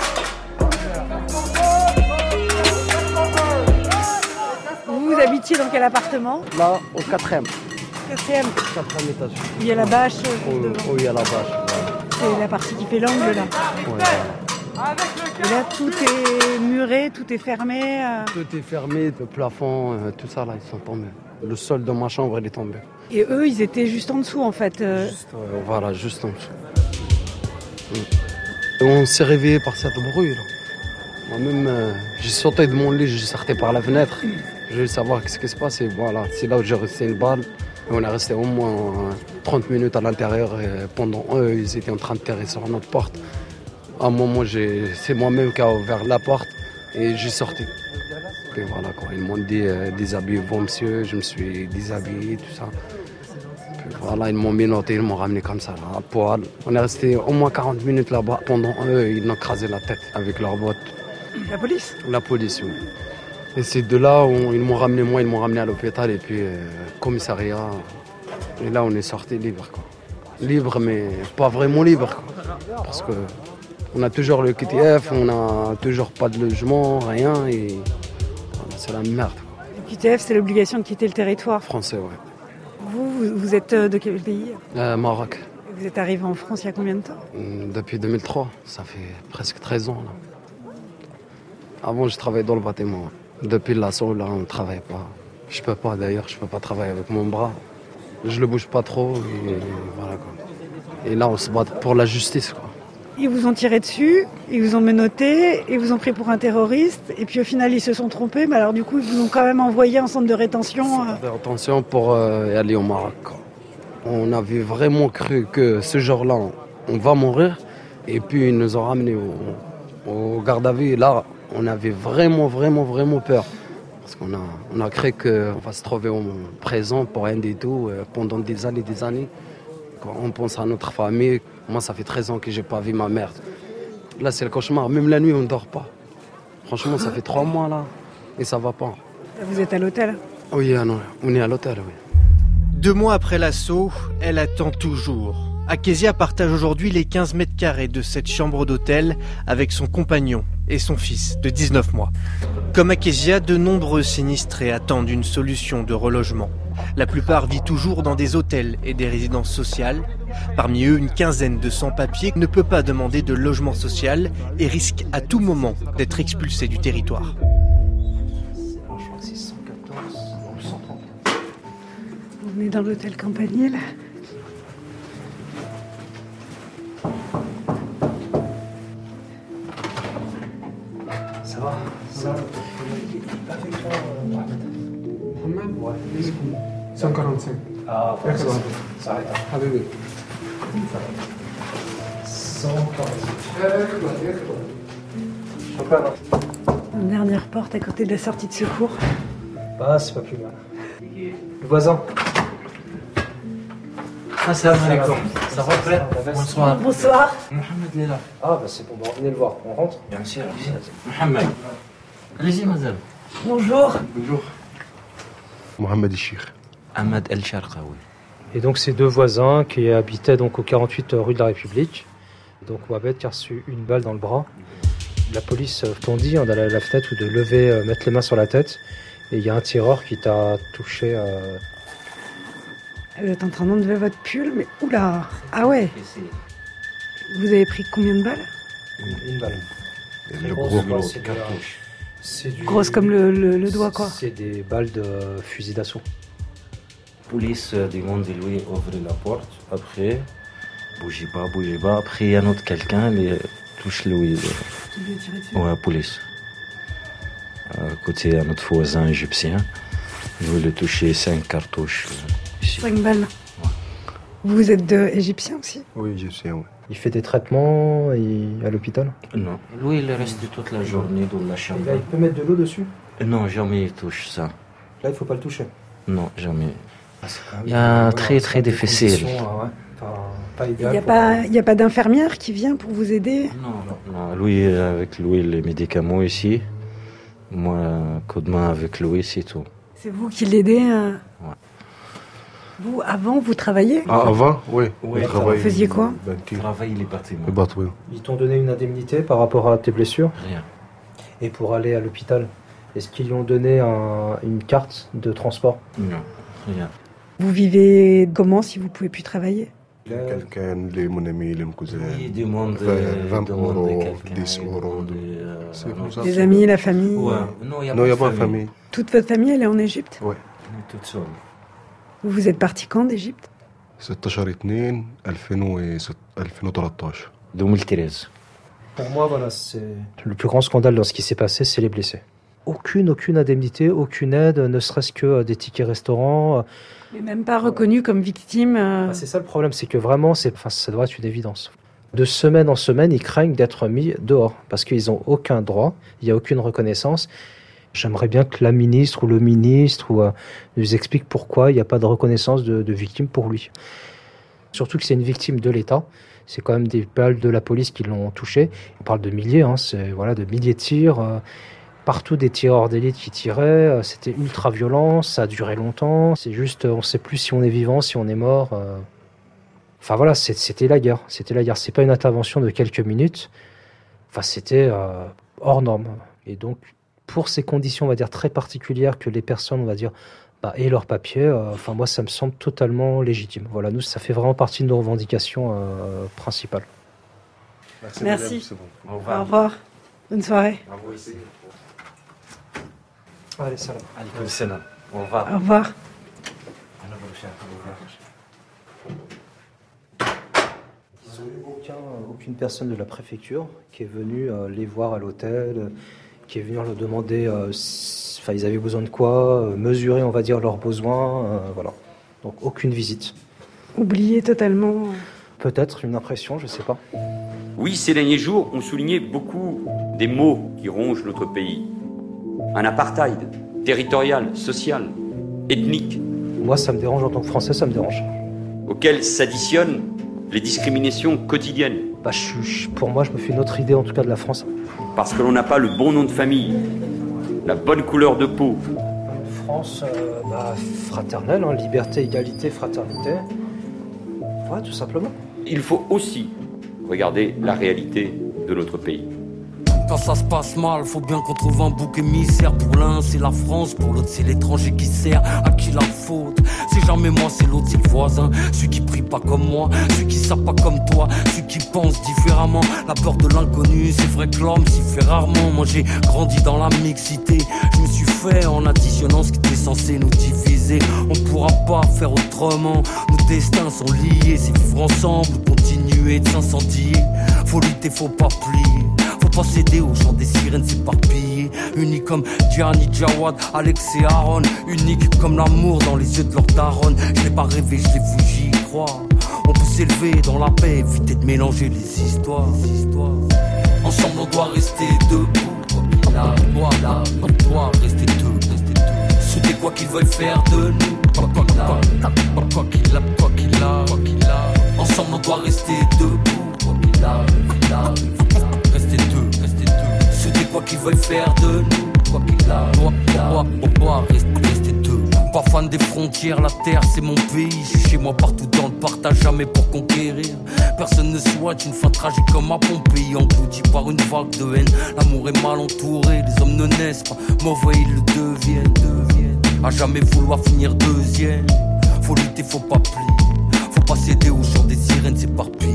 Vous, vous habitiez dans quel appartement ? Là, au quatrième. Quatrième. Quatrième étage. Il y a la bâche. Oui, devant. il y a la bâche. Ouais. C'est la partie qui fait l'angle là. Ouais, voilà. Et là, tout est muré, tout est fermé. Euh... Tout est fermé, le plafond, euh, tout ça là, ils sont tombés. Le sol de ma chambre, il est tombé. Et eux, ils étaient juste en dessous en fait. Euh... Juste, euh, voilà, juste en dessous. Et on s'est réveillé par cette bruit là. Moi-même, euh, j'ai sauté de mon lit, j'ai sorti par la fenêtre. Je voulais savoir ce qui se passe et voilà, c'est là où j'ai resté une balle. Et on est resté au moins euh, trente minutes à l'intérieur et pendant eux, ils étaient en train de tirer sur notre porte. À un moment, j'ai... c'est moi-même qui a ouvert la porte et j'ai sorti. Et voilà quoi, ils m'ont dit euh, déshabillez-vous monsieur, je me suis déshabillé, tout ça. Puis voilà, ils m'ont menotté, ils m'ont ramené comme ça, là, à poil. On est resté au moins quarante minutes là-bas. Pendant eux, ils m'ont écrasé la tête avec leurs bottes. La police ? La police, oui. Et c'est de là où ils m'ont ramené, moi, ils m'ont ramené à l'hôpital et puis euh, commissariat. Et là, on est sorti libre, quoi. Libre, mais pas vraiment libre, quoi. Parce que on a toujours le Q T F, on n'a toujours pas de logement, rien, et voilà, c'est la merde, quoi. Le Q T F, c'est l'obligation de quitter le territoire. Français, ouais. Vous, vous, vous êtes de quel pays ? euh, Maroc. Vous êtes arrivé en France il y a combien de temps ? Depuis deux mille trois, ça fait presque treize ans, là. Avant, je travaillais dans le bâtiment. Depuis l'assaut, là, on ne travaille pas. Je peux pas, d'ailleurs, je peux pas travailler avec mon bras. Je le bouge pas trop, et voilà, quoi. Et là, on se bat pour la justice, quoi. Ils vous ont tiré dessus, ils vous ont menotté, ils vous ont pris pour un terroriste, et puis au final, ils se sont trompés, mais alors du coup, ils vous ont quand même envoyé en centre de rétention. Centre de rétention pour euh, aller au Maroc, quoi. On avait vraiment cru que ce jour-là, on, on va mourir, et puis ils nous ont ramenés au, au garde à vue, et là, on avait vraiment, vraiment, vraiment peur. Parce qu'on a, on a cru qu'on va se trouver au présent pour rien du tout euh, pendant des années, des années. Quand on pense à notre famille, moi ça fait treize ans que j'ai pas vu ma mère. Là c'est le cauchemar, même la nuit on ne dort pas. Franchement ça fait trois mois là et ça va pas. Vous êtes à l'hôtel ? Oui, non, on est à l'hôtel, oui. Deux mois après l'assaut, elle attend toujours. Akésia partage aujourd'hui les quinze mètres carrés de cette chambre d'hôtel avec son compagnon et son fils de dix-neuf mois. Comme Akésia, de nombreux sinistrés attendent une solution de relogement. La plupart vivent toujours dans des hôtels et des résidences sociales. Parmi eux, une quinzaine de sans-papiers ne peut pas demander de logement social et risque à tout moment d'être expulsé du territoire. On est dans l'hôtel Campanile. Ça va, ça va. Avec toi, Mohamed. Mohamed Ouais. cent quarante-cinq. Ah, ouais, ça, ça arrête. Ah oui, oui. cent quarante-cinq. Une dernière porte à côté de la sortie de secours. Bah, c'est pas plus mal. Le voisin. Assalamu alaikum. Ça va, frère? Bonsoir. Bonsoir. Mohamed est là. Ah, bah c'est bon, bah, venez le voir. On rentre? Bien sûr. Mohamed. Allez-y, madame. Bonjour. Bonjour. Mohamed Ishir. Ahmed El Sharqaoui. Et donc, ces deux voisins qui habitaient donc au quarante-huit rue de la République. Donc, Mohamed qui a reçu une balle dans le bras. La police t'ont dit hein, d'aller à la fenêtre ou de lever, euh, mettre les mains sur la tête. Et il y a un tireur qui t'a touché. Euh... Vous êtes en train d'enlever votre pull, mais oula. Ah ouais. Vous avez pris combien de balles? Une, une balle. Le Grosse, gros, ouais, gros. c'est cartouche. C'est du... Grosse comme le, le, le doigt, quoi. C'est des balles de fusil d'assaut. Police demande de lui ouvrir la porte. Après, bougez pas, bougez pas. Après, il y a un autre quelqu'un, il touche lui. Tu lui as tiré dessus? Ouais, police. À côté, un autre voisin égyptien. Il voulait toucher cinq cartouches. Ici. Cinq balles. Vous êtes de égyptien aussi? Oui, égyptien, oui. Il fait des traitements et... à l'hôpital? Non. Lui, il reste toute la journée dans la chambre. Là, il peut mettre de l'eau dessus? Non, jamais il touche ça. Là, il faut pas le toucher? Non, jamais. Il y a très très difficile. Il n'y a pas, il y a pas d'infirmière qui vient pour vous aider? Non, non, lui, avec lui, les médicaments ici. Moi, coup de main avec lui, c'est tout. C'est vous qui l'aidez? euh... Ouais. Vous, avant, vous travailliez? Ah, avant, oui. Oui. Je Vous travaille- faisiez quoi? Je travaille les bâtiments. Les bâtiments. Ils t'ont donné une indemnité par rapport à tes blessures? Rien. Et pour aller à l'hôpital, est-ce qu'ils lui ont donné un- une carte de transport? Non, rien. Vous vivez comment si vous pouvez plus travailler? Quelqu'un, les mon ami, les cousins. Il demande vingt demande euros, quelqu'un, dix il euros. demande, euh, C'est un comme autre. ça. Les amis, la famille? Ouais. Non, il n'y a, Non, il n'y a pas de famille. Toute votre famille, elle est en Égypte? Oui. On est toute seule. Vous vous êtes parti quand d'Égypte? ستاشر اثنين ألفين وثلاثة عشر. deux mille treize. Pour moi, voilà, c'est le plus grand scandale dans ce qui s'est passé, c'est les blessés. Aucune, aucune indemnité, aucune aide, ne serait-ce que euh, des tickets restaurants. Mais même pas reconnu comme victime. euh, Bah, c'est ça le problème, c'est que vraiment, c'est, enfin, ça doit être une évidence. De semaine en semaine, ils craignent d'être mis dehors parce qu'ils n'ont aucun droit, il n'y a aucune reconnaissance. J'aimerais bien que la ministre ou le ministre ou, euh, nous explique pourquoi il n'y a pas de reconnaissance de, de victime pour lui. Surtout que c'est une victime de l'État. C'est quand même des balles de la police qui l'ont touché. On parle de milliers, hein, c'est, voilà, de milliers de tirs. euh, Partout des tireurs d'élite qui tiraient. euh, C'était ultra violent, ça a duré longtemps. C'est juste, euh, on ne sait plus si on est vivant, si on est mort. euh. Enfin voilà, c'est- c'était la guerre. C'était la guerre. C'est pas une intervention de quelques minutes. Enfin, c'était euh, hors norme. Et donc, pour ces conditions, on va dire, très particulières que les personnes, on va dire, bah, aient leurs papiers, euh, enfin, moi, ça me semble totalement légitime. Voilà, nous, ça fait vraiment partie de nos revendications euh, principales. Merci. Merci. madame, c'est bon. Au Au revoir. revoir. Bonne soirée. À vous aussi. Allez, salam. Alaykoum salam. Au revoir. Au revoir. À la prochaine. Au revoir. Ils n'ont eu aucun, aucune personne de la préfecture qui est venue euh, les voir à l'hôtel, euh, qui est venue leur demander euh, si, enfin, ils avaient besoin de quoi, euh, mesurer, on va dire, leurs besoins. euh, voilà. Donc aucune visite. Oublié totalement. Peut-être une impression, je ne sais pas. Oui, ces derniers jours ont souligné beaucoup des maux qui rongent notre pays. Un apartheid territorial, social, ethnique, Moi, ça me dérange en tant que Français, ça me dérange. auquel s'additionnent les discriminations quotidiennes. Bah, je, je- pour moi, je me fais une autre idée, en tout cas, de la France. Parce que l'on n'a pas le bon nom de famille, la bonne couleur de peau, Une France euh, bah, fraternelle, hein, liberté, égalité, fraternité. Ouais, tout simplement. Il faut aussi regarder la réalité de notre pays. Quand ça se passe mal, faut bien qu'on trouve un bouc émissaire. Pour l'un, c'est la France, pour l'autre, c'est l'étranger qui sert. À qui la faute? C'est jamais moi, c'est l'autre, c'est le voisin. Celui qui prie pas comme moi, celui qui sait pas comme toi, celui qui pense différemment. La peur de l'inconnu, c'est vrai que l'homme s'y fait rarement. Moi j'ai grandi dans la mixité, je me suis fait en additionnant ce qui était censé nous diviser. On pourra pas faire autrement, nos destins sont liés. C'est vivre ensemble, continuer de s'incendier. Faut lutter, faut pas plier. Faut pas céder au chant des sirènes s'éparpiller. Unique comme Gianni, Jawad, Alex et Aaron. Unique comme l'amour dans les yeux de leur daronne. Je l'ai pas rêvé, je l'ai vu, j'y crois. On peut s'élever dans la paix, éviter de mélanger les histoires, les histoires. Ensemble on doit rester debout. Quoi qu'il arrive, doit, là, on doit rester deux, rester deux. C'était quoi qu'ils veulent faire de nous. Quoi qu'il arrive, quoi qu'il arrive, quoi qu'il arrive. Ensemble on doit rester debout. Quoi qu'il arrive, quoi qu'il arrive. Restez deux, restez deux. C'était quoi qu'ils veulent faire de nous. Quoi qu'il arrive, on doit rester, rester deux. Pas fan des frontières, la terre c'est mon pays. Je suis chez moi partout dans le partage, jamais pour conquérir. Personne ne souhaite une fin tragique comme à Pompéi, englouti par une vague de haine. L'amour est mal entouré, les hommes ne naissent pas mauvais, ils le deviennent, deviennent. À jamais vouloir finir deuxième. Faut lutter, faut pas plier. Faut pas céder au chant des sirènes s'éparpillent.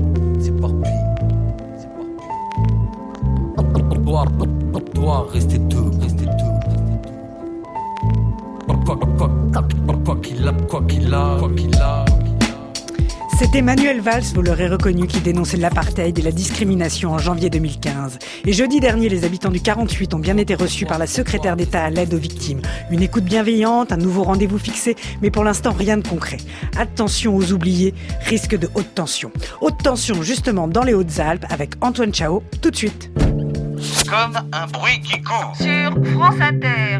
On doit rester deux, rester deux, rester deux. Quoi, quoi, quoi qu'il a, quoi qu'il a, quoi qu'il a. C'était Manuel Valls, vous l'aurez reconnu, qui dénonçait l'apartheid et la discrimination en janvier deux mille quinze. Et jeudi dernier, les habitants du quarante-huit ont bien été reçus par la secrétaire d'État à l'aide aux victimes. Une écoute bienveillante, un nouveau rendez-vous fixé, mais pour l'instant, rien de concret. Attention aux oubliés, risque de haute tension. Haute tension, justement, dans les Hautes-Alpes, avec Antoine Chao, tout de suite. Comme un bruit qui court. Sur France Inter.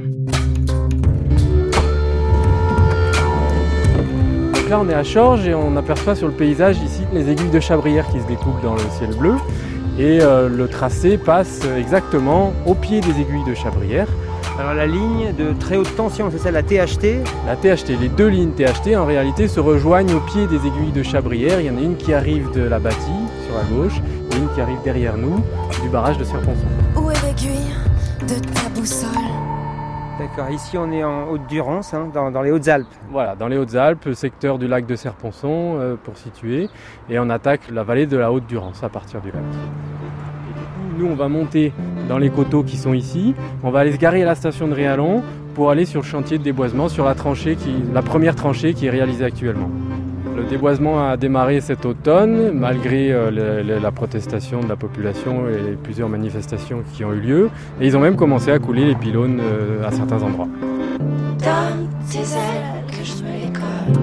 Donc là on est à Chorges et on aperçoit sur le paysage ici les aiguilles de Chabrière qui se découpent dans le ciel bleu. Et euh, le tracé passe exactement au pied des aiguilles de Chabrière. Alors la ligne de très haute tension, c'est ça la T H T? La T H T, les deux lignes T H T en réalité se rejoignent au pied des aiguilles de Chabrière. Il y en a une qui arrive de la bâtie sur la gauche et une qui arrive derrière nous du barrage de Serponçon. Où est l'aiguille de ta boussole? D'accord, ici on est en Haute-Durance, hein, dans, dans les Hautes-Alpes. Voilà, dans les Hautes-Alpes, secteur du lac de Serponçon euh, pour situer. Et on attaque la vallée de la Haute-Durance à partir du lac. Et du coup, nous on va monter dans les coteaux qui sont ici. On va aller se garer à la station de Réalon pour aller sur le chantier de déboisement, sur la tranchée, qui, la première tranchée qui est réalisée actuellement. Le déboisement a démarré cet automne, malgré euh, le, le, la protestation de la population et plusieurs manifestations qui ont eu lieu. Et ils ont même commencé à couler les pylônes euh, à certains endroits. Dans tes ailes que je me les colle.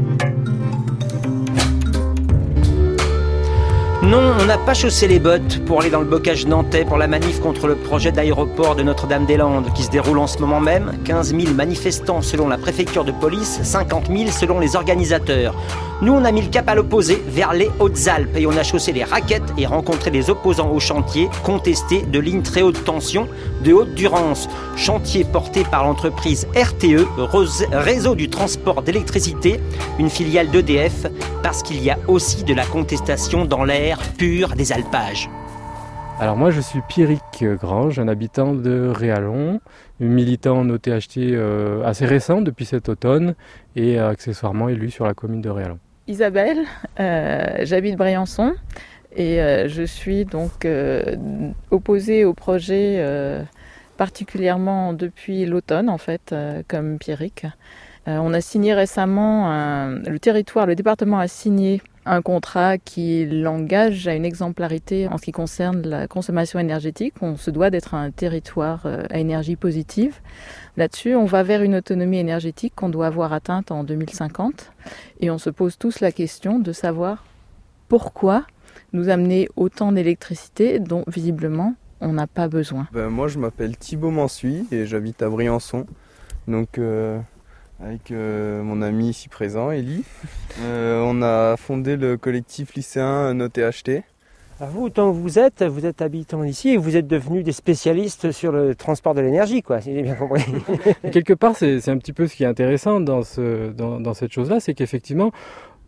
Non, on n'a pas chaussé les bottes pour aller dans le bocage nantais pour la manif contre le projet d'aéroport de Notre-Dame-des-Landes qui se déroule en ce moment même. quinze mille manifestants selon la préfecture de police, cinquante mille selon les organisateurs. Nous, on a mis le cap à l'opposé, vers les Hautes-Alpes, et on a chaussé les raquettes et rencontré les opposants au chantier contesté de lignes très haute tension de Haute-Durance. Chantier porté par l'entreprise R T E, Réseau du transport d'électricité, une filiale d'E D F, parce qu'il y a aussi de la contestation dans l'air pur des alpages. Alors moi je suis Pierrick Grange, un habitant de Réalon, militant au T H T euh, assez récent depuis cet automne et euh, accessoirement élu sur la commune de Réalon. Isabelle, euh, j'habite Briançon et euh, je suis donc euh, opposée au projet euh, particulièrement depuis l'automne en fait, euh, comme Pierrick. Euh, on a signé récemment, un, le territoire, le département a signé un contrat qui l'engage à une exemplarité en ce qui concerne la consommation énergétique. On se doit d'être un territoire à énergie positive. Là-dessus, on va vers une autonomie énergétique qu'on doit avoir atteinte en deux mille cinquante. Et on se pose tous la question de savoir pourquoi nous amener autant d'électricité dont visiblement on n'a pas besoin. Ben, moi, je m'appelle Thibaut Mansuy et j'habite à Briançon. Donc... Euh... avec euh, mon ami ici présent, Élie. Euh, on a fondé le collectif lycéen No T H T. Alors vous, tant que vous êtes, vous êtes habitant ici et vous êtes devenus des spécialistes sur le transport de l'énergie, quoi, si j'ai bien compris. Quelque part, c'est, c'est un petit peu ce qui est intéressant dans, ce, dans, dans cette chose-là, c'est qu'effectivement,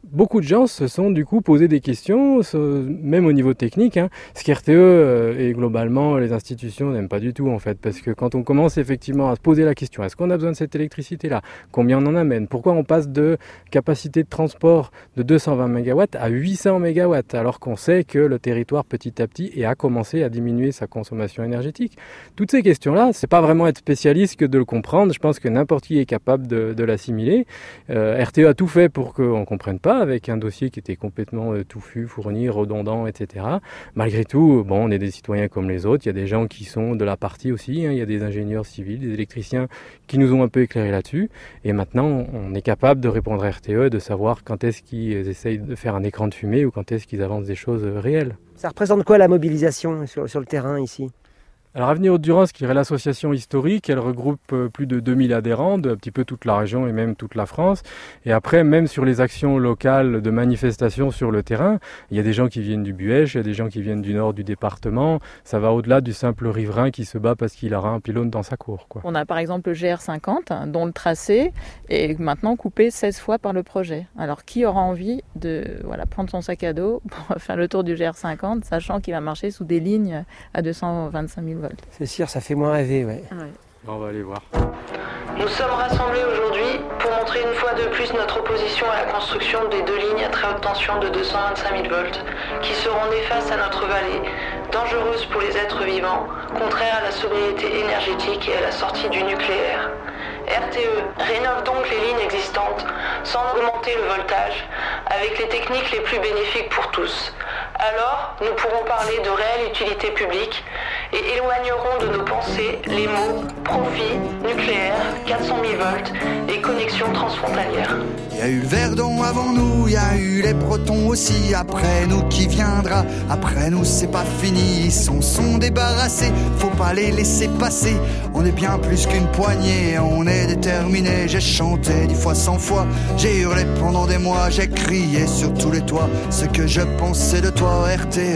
beaucoup de gens se sont du coup posé des questions, même au niveau technique, hein, ce qu'R T E euh, et globalement les institutions n'aiment pas du tout en fait, parce que quand on commence effectivement à se poser la question, est-ce qu'on a besoin de cette électricité-là? Combien on en amène? Pourquoi on passe de capacité de transport de deux cent vingt mégawatts à huit cents mégawatts, alors qu'on sait que le territoire petit à petit et a commencé à diminuer sa consommation énergétique? Toutes ces questions-là, c'est pas vraiment être spécialiste que de le comprendre, je pense que n'importe qui est capable de, de l'assimiler. Euh, R T E a tout fait pour qu'on ne comprenne pas, avec un dossier qui était complètement euh, touffu, fourni, redondant, et cetera. Malgré tout, bon, on est des citoyens comme les autres, il y a des gens qui sont de la partie aussi, hein, il y a des ingénieurs civils, des électriciens qui nous ont un peu éclairé là-dessus, et maintenant on est capable de répondre à R T E, de savoir quand est-ce qu'ils essayent de faire un écran de fumée ou quand est-ce qu'ils avancent des choses réelles. Ça représente quoi la mobilisation sur, sur le terrain ici ? Alors Avenir Hauts-de-Durance, qui est l'association historique, elle regroupe plus de deux mille adhérents de un petit peu toute la région et même toute la France. Et après, même sur les actions locales de manifestation sur le terrain, il y a des gens qui viennent du Buèche, il y a des gens qui viennent du nord du département. Ça va au-delà du simple riverain qui se bat parce qu'il aura un pylône dans sa cour, quoi. On a par exemple le G R cinquante, dont le tracé est maintenant coupé seize fois par le projet. Alors qui aura envie de voilà, prendre son sac à dos pour faire le tour du G R cinquante, sachant qu'il va marcher sous des lignes à deux cent vingt-cinq mille volts. C'est sûr, ça fait moins rêver, ouais. ouais. On va aller voir. Nous sommes rassemblés aujourd'hui pour montrer une fois de plus notre opposition à la construction des deux lignes à très haute tension de deux cent vingt-cinq mille volts qui seront néfastes à notre vallée, dangereuses pour les êtres vivants, contraires à la sobriété énergétique et à la sortie du nucléaire. R T E rénove donc les lignes existantes sans augmenter le voltage avec les techniques les plus bénéfiques pour tous. Alors, nous pourrons parler de réelle utilité publique et éloignerons de nos pensées les mots profit, nucléaire, quatre cent mille volts et connexion transfrontalière. Il y a eu le Verdon avant nous, il y a eu les Bretons aussi, après nous qui viendra, après nous c'est pas fini, ils s'en sont débarrassés, faut pas les laisser passer, on est bien plus qu'une poignée, on est déterminés, j'ai chanté dix fois, cent fois, j'ai hurlé pendant des mois, j'ai crié sur tous les toits, ce que je pensais de toi, R T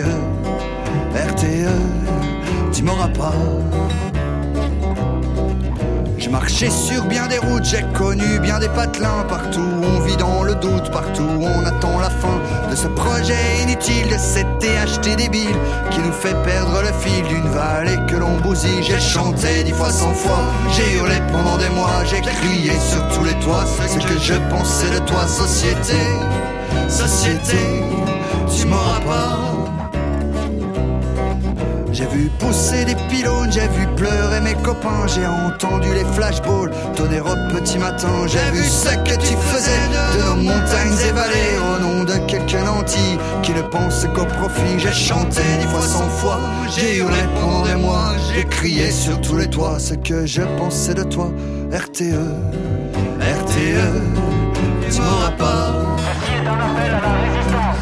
E, R T E, tu m'auras pas. J'ai marché sur bien des routes, j'ai connu bien des patelins. Partout où on vit dans le doute, partout où on attend la fin de ce projet inutile, de cet T H T débile qui nous fait perdre le fil d'une vallée que l'on bousille. J'ai chanté dix fois, cent fois, j'ai hurlé pendant des mois, j'ai crié sur tous les toits ce que je pensais de toi, société, société, tu m'auras pas. J'ai vu pousser des pylônes, j'ai vu pleurer mes copains, j'ai entendu les flashballs tonner au petit matin. J'ai vu ce que tu faisais de nos montagnes et vallées au nom de quelques nantis qui ne pensent qu'au profit. J'ai chanté dix fois, cent fois, j'ai hurlé pendant des mois, j'ai crié sur tous les toits ce que je pensais de toi, R T E, R T E, tu m'auras pas. Ceci est un appel à la résistance.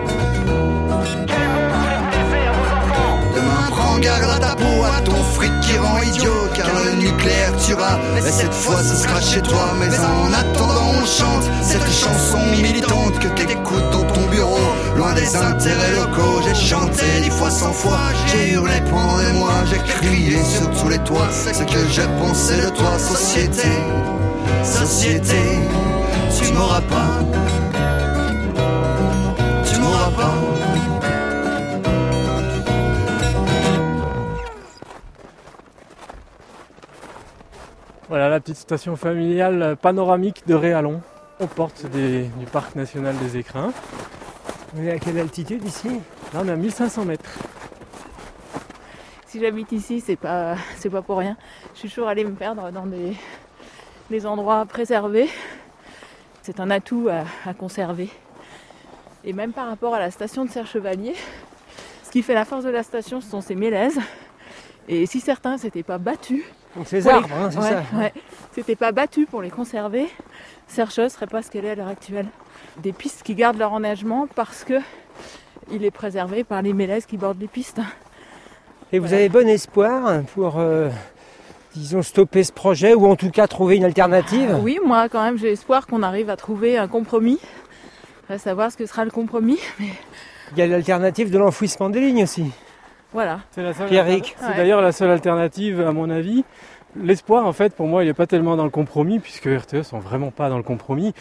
Prends garde à ta peau, à ton fric qui rend idiot, car le nucléaire tuera, mais cette fois ce sera chez toi. Mais en attendant on chante cette chanson militante que t'écoutes dans ton bureau, loin des intérêts locaux. J'ai chanté dix fois, cent fois, j'ai hurlé pendant des mois, j'ai crié sur tous les toits ce que je pensais de toi, société, société, tu m'auras pas, tu m'auras pas. Voilà la petite station familiale panoramique de Réalon, aux portes des, du parc national des Écrins. Vous êtes à quelle altitude ici? Là on est à mille cinq cents mètres. Si j'habite ici, c'est pas, c'est pas pour rien. Je suis toujours allée me perdre dans des, des endroits préservés. C'est un atout à, à conserver. Et même par rapport à la station de Serre-Chevalier, ce qui fait la force de la station, ce sont ses mélèzes. Et si certains s'étaient pas battus, donc ces arbres, hein, c'est ouais, ça. Ouais. C'était pas battu pour les conserver, Serre-Chevalier serait pas ce qu'elle est à l'heure actuelle. Des pistes qui gardent leur enneigement parce que il est préservé par les mélèzes qui bordent les pistes. Et vous avez bon espoir pour, euh, disons, stopper ce projet ou en tout cas trouver une alternative? Ah, oui, moi quand même j'ai espoir qu'on arrive à trouver un compromis. Après savoir ce que sera le compromis. Mais... il y a l'alternative de l'enfouissement des lignes aussi. Voilà. C'est la seule Pierrick. C'est ouais. D'ailleurs la seule alternative à mon avis. L'espoir en fait pour moi il n'est pas tellement dans le compromis puisque R T E sont vraiment pas dans le compromis.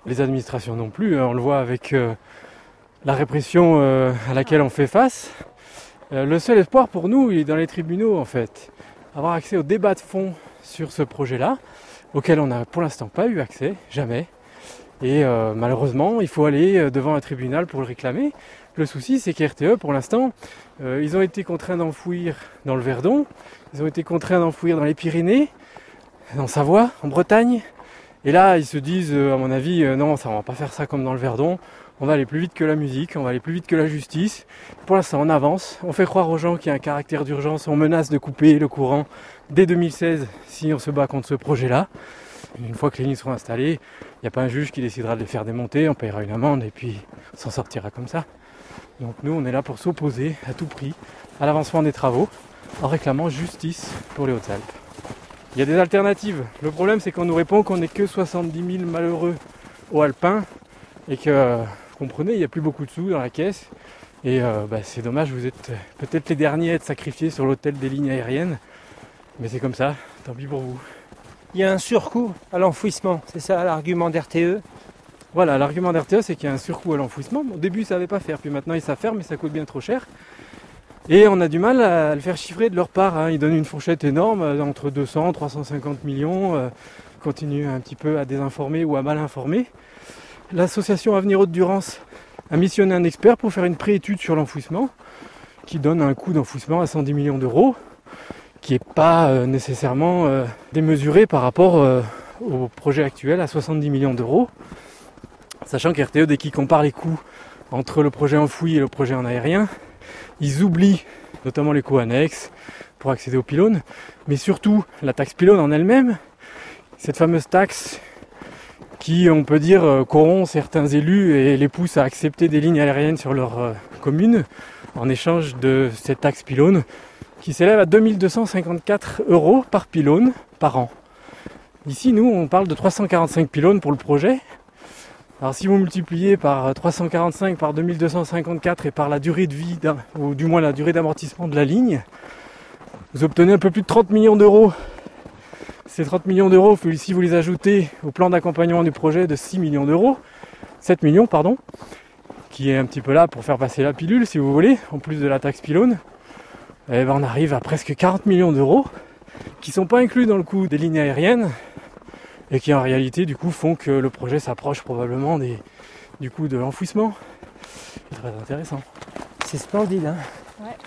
les administrations non plus, on le voit avec euh, la répression euh, à laquelle on fait face. Euh, le seul espoir pour nous, il est dans les tribunaux en fait. Avoir accès au débat de fond sur ce projet-là, auquel on n'a pour l'instant pas eu accès, jamais. Et euh, malheureusement, il faut aller devant un tribunal pour le réclamer. Le souci, c'est qu'R T E, pour l'instant, euh, ils ont été contraints d'enfouir dans le Verdon, ils ont été contraints d'enfouir dans les Pyrénées, en Savoie, en Bretagne. Et là, ils se disent, euh, à mon avis, euh, non, ça, on va pas faire ça comme dans le Verdon. On va aller plus vite que la musique, on va aller plus vite que la justice. Pour l'instant, on avance. On fait croire aux gens qu'il y a un caractère d'urgence. On menace de couper le courant dès deux mille seize si on se bat contre ce projet-là. Une fois que les lignes seront installées, il n'y a pas un juge qui décidera de les faire démonter. On paiera une amende et puis on s'en sortira comme ça. Donc nous, on est là pour s'opposer à tout prix à l'avancement des travaux en réclamant justice pour les Hautes-Alpes. Il y a des alternatives. Le problème, c'est qu'on nous répond qu'on n'est que soixante-dix mille malheureux aux Alpins et que, vous comprenez, il n'y a plus beaucoup de sous dans la caisse. Et euh, bah, c'est dommage, vous êtes peut-être les derniers à être sacrifiés sur l'autel des lignes aériennes. Mais c'est comme ça, tant pis pour vous. Il y a un surcoût à l'enfouissement, c'est ça l'argument d'R T E? Voilà, l'argument d'R T E, c'est qu'il y a un surcoût à l'enfouissement. Au début, ils ne savaient pas faire, puis maintenant, ils savent faire, mais ça coûte bien trop cher. Et on a du mal à le faire chiffrer de leur part. Hein. Ils donnent une fourchette énorme, entre deux cents et trois cent cinquante millions. Euh, continuent un petit peu à désinformer ou à mal informer. L'association Avenir Hauts-de-Durance a missionné un expert pour faire une pré-étude sur l'enfouissement, qui donne un coût d'enfouissement à cent dix millions d'euros, qui n'est pas euh, nécessairement euh, démesuré par rapport euh, au projet actuel à soixante-dix millions d'euros. Sachant qu'R T E, dès qu'ils comparent les coûts entre le projet enfoui et le projet en aérien, ils oublient notamment les coûts annexes pour accéder aux pylônes, mais surtout la taxe pylône en elle-même, cette fameuse taxe qui, on peut dire, corrompt certains élus et les pousse à accepter des lignes aériennes sur leur euh, commune en échange de cette taxe pylône qui s'élève à deux mille deux cent cinquante-quatre euros par pylône par an. Ici, nous, on parle de trois cent quarante-cinq pylônes pour le projet. Alors si vous multipliez par trois cent quarante-cinq, par deux mille deux cent cinquante-quatre et par la durée de vie, ou du moins la durée d'amortissement de la ligne, vous obtenez un peu plus de trente millions d'euros. Ces trente millions d'euros, si vous les ajoutez au plan d'accompagnement du projet de six millions d'euros, sept millions pardon, qui est un petit peu là pour faire passer la pilule si vous voulez, en plus de la taxe pylône, et ben on arrive à presque quarante millions d'euros qui ne sont pas inclus dans le coût des lignes aériennes, et qui en réalité du coup font que le projet s'approche probablement des, du coût de l'enfouissement. C'est très intéressant. C'est splendide, hein? Ouais.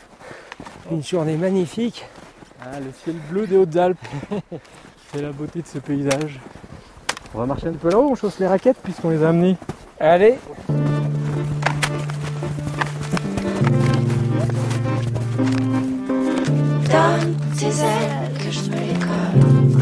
Une journée magnifique. Ah, le ciel bleu des Hautes-Alpes. C'est la beauté de ce paysage. On va marcher un peu là-haut, on chausse les raquettes puisqu'on les a amenées. Allez! Donne tes ailes que je te les colle.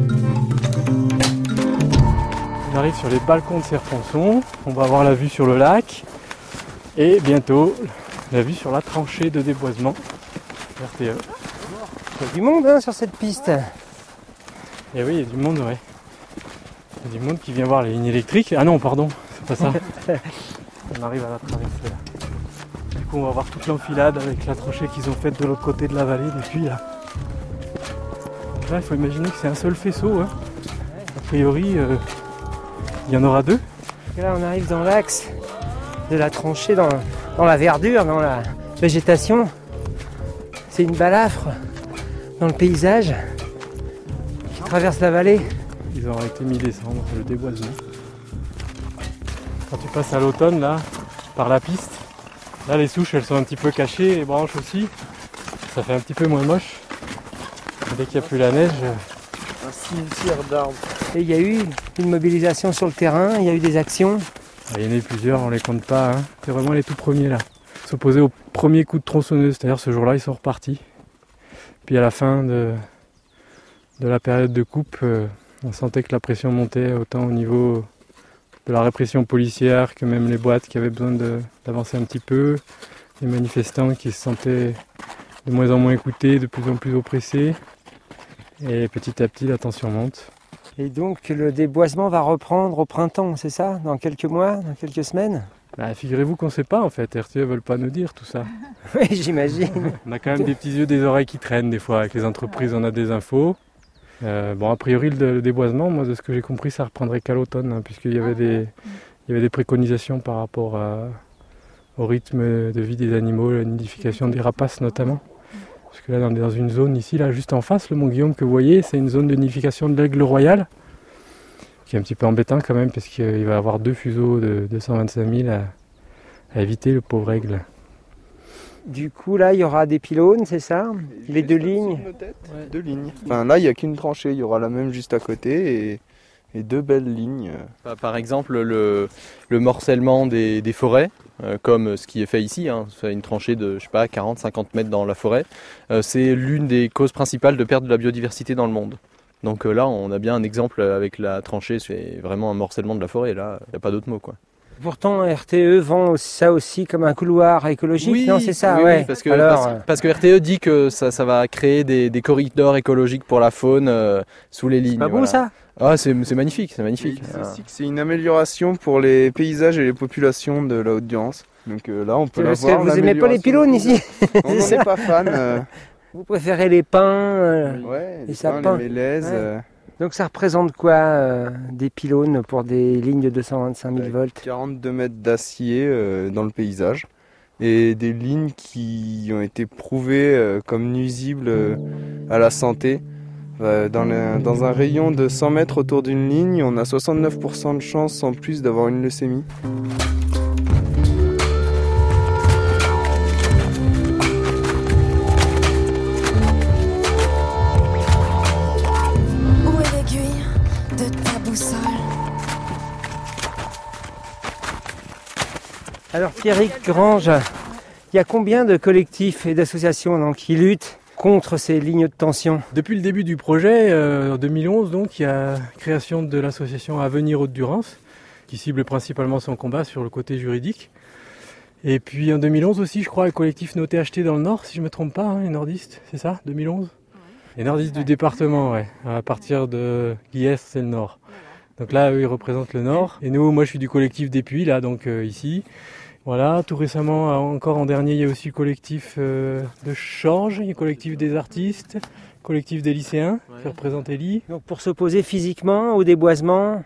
On arrive sur les balcons de Serponçon, on va avoir la vue sur le lac et bientôt la vue sur la tranchée de déboisement R T E. Il y a du monde hein, sur cette piste. Et oui, il y a du monde, ouais. Il y a du monde qui vient voir les lignes électriques. Ah non, pardon, c'est pas ça. On arrive à la traverser là. Du coup, on va voir toute l'enfilade avec la tranchée qu'ils ont faite de l'autre côté de la vallée depuis là. Donc là, il faut imaginer que c'est un seul faisceau. Hein. A priori, euh, il y en aura deux. Et là, on arrive dans l'axe de la tranchée, dans, dans la verdure, dans la végétation. C'est une balafre dans le paysage qui traverse la vallée. Ils ont arrêté mi-décembre, le déboisement. Quand tu passes à l'automne, là, par la piste, là les souches elles sont un petit peu cachées, les branches aussi. Ça fait un petit peu moins moche. Dès qu'il n'y a plus la neige. Un cimetière d'arbres. Et il y a eu une mobilisation sur le terrain, il y a eu des actions. Il y en a eu plusieurs, on les compte pas. Hein. C'est vraiment les tout premiers là. S'opposer au premier coup de tronçonneuse, c'est-à-dire ce jour-là ils sont repartis. Puis à la fin de, de la période de coupe, euh, on sentait que la pression montait autant au niveau de la répression policière que même les boîtes qui avaient besoin de, d'avancer un petit peu, les manifestants qui se sentaient de moins en moins écoutés, de plus en plus oppressés, et petit à petit la tension monte. Et donc le déboisement va reprendre au printemps, c'est ça? Dans quelques mois, dans quelques semaines? Bah, figurez-vous qu'on ne sait pas en fait, R T E ne veulent pas nous dire tout ça. Oui, j'imagine. On a quand même des petits yeux, des oreilles qui traînent des fois avec les entreprises, on a des infos. Euh, bon, a priori, le, le déboisement, moi, de ce que j'ai compris, ça reprendrait qu'à l'automne, hein, puisqu'il y avait des, il y avait des préconisations par rapport à, au rythme de vie des animaux, la nidification des rapaces notamment. Parce que là, on est dans une zone ici, là, juste en face, le Mont Guillaume que vous voyez, c'est une zone de nidification de l'aigle royal, qui est un petit peu embêtant quand même, parce qu'il va y avoir deux fuseaux de deux cent vingt-cinq mille à, à éviter, le pauvre aigle. Du coup, là, il y aura des pylônes, c'est ça? Les deux lignes ouais. Deux lignes. Enfin, là, il n'y a qu'une tranchée, il y aura la même juste à côté et, et deux belles lignes. Par exemple, le, le morcellement des, des forêts, euh, comme ce qui est fait ici, hein, c'est une tranchée de, je sais pas, quarante à cinquante mètres dans la forêt, euh, c'est l'une des causes principales de perte de la biodiversité dans le monde. Donc euh, là, on a bien un exemple avec la tranchée, c'est vraiment un morcellement de la forêt, là, il n'y a pas d'autre mot, quoi. Pourtant, R T E vend ça aussi comme un couloir écologique, oui, non, c'est ça, oui, ouais. Oui, parce que, Alors, parce, parce que R T E dit que ça, ça va créer des, des corridors écologiques pour la faune euh, sous les lignes. C'est pas beau voilà. ça? Ah, c'est, c'est magnifique, c'est magnifique. C'est aussi que c'est une amélioration pour les paysages et les populations de la Haute-Durance. Donc euh, là, on peut la voir. Parce que vous aimez pas les pylônes ici? On n'en est pas fan. Euh... Vous préférez les pins, euh, ouais, les, les sapins, pins, les mélèzes. Ouais. Euh... Donc ça représente quoi, euh, des pylônes pour des lignes de deux cent vingt-cinq mille volts? quarante-deux mètres d'acier euh, dans le paysage et des lignes qui ont été prouvées euh, comme nuisibles euh, à la santé. Euh, dans, le, dans un rayon de cent mètres autour d'une ligne, on a soixante-neuf pour cent de chance en plus d'avoir une leucémie. Alors Pierrick Grange, il y a combien de collectifs et d'associations donc, qui luttent contre ces lignes de tension? Depuis le début du projet, euh, en deux mille onze, donc, il y a création de l'association Avenir Haute-Durance, qui cible principalement son combat sur le côté juridique. Et puis en deux mille onze aussi, je crois, le collectif No T H T dans le Nord, si je ne me trompe pas, hein, les nordistes, c'est ça, deux mille onze? Les nordistes du département, ouais, à partir de Guiers, c'est le Nord. Donc là, eux, ils représentent le Nord. Et nous, moi, je suis du collectif des Puits, là, donc euh, ici. Voilà, tout récemment, encore en dernier, il y a aussi le collectif euh, de Chorges, il y a le collectif des artistes, le collectif des lycéens, ouais. Qui représente Elie. Donc pour s'opposer physiquement au déboisement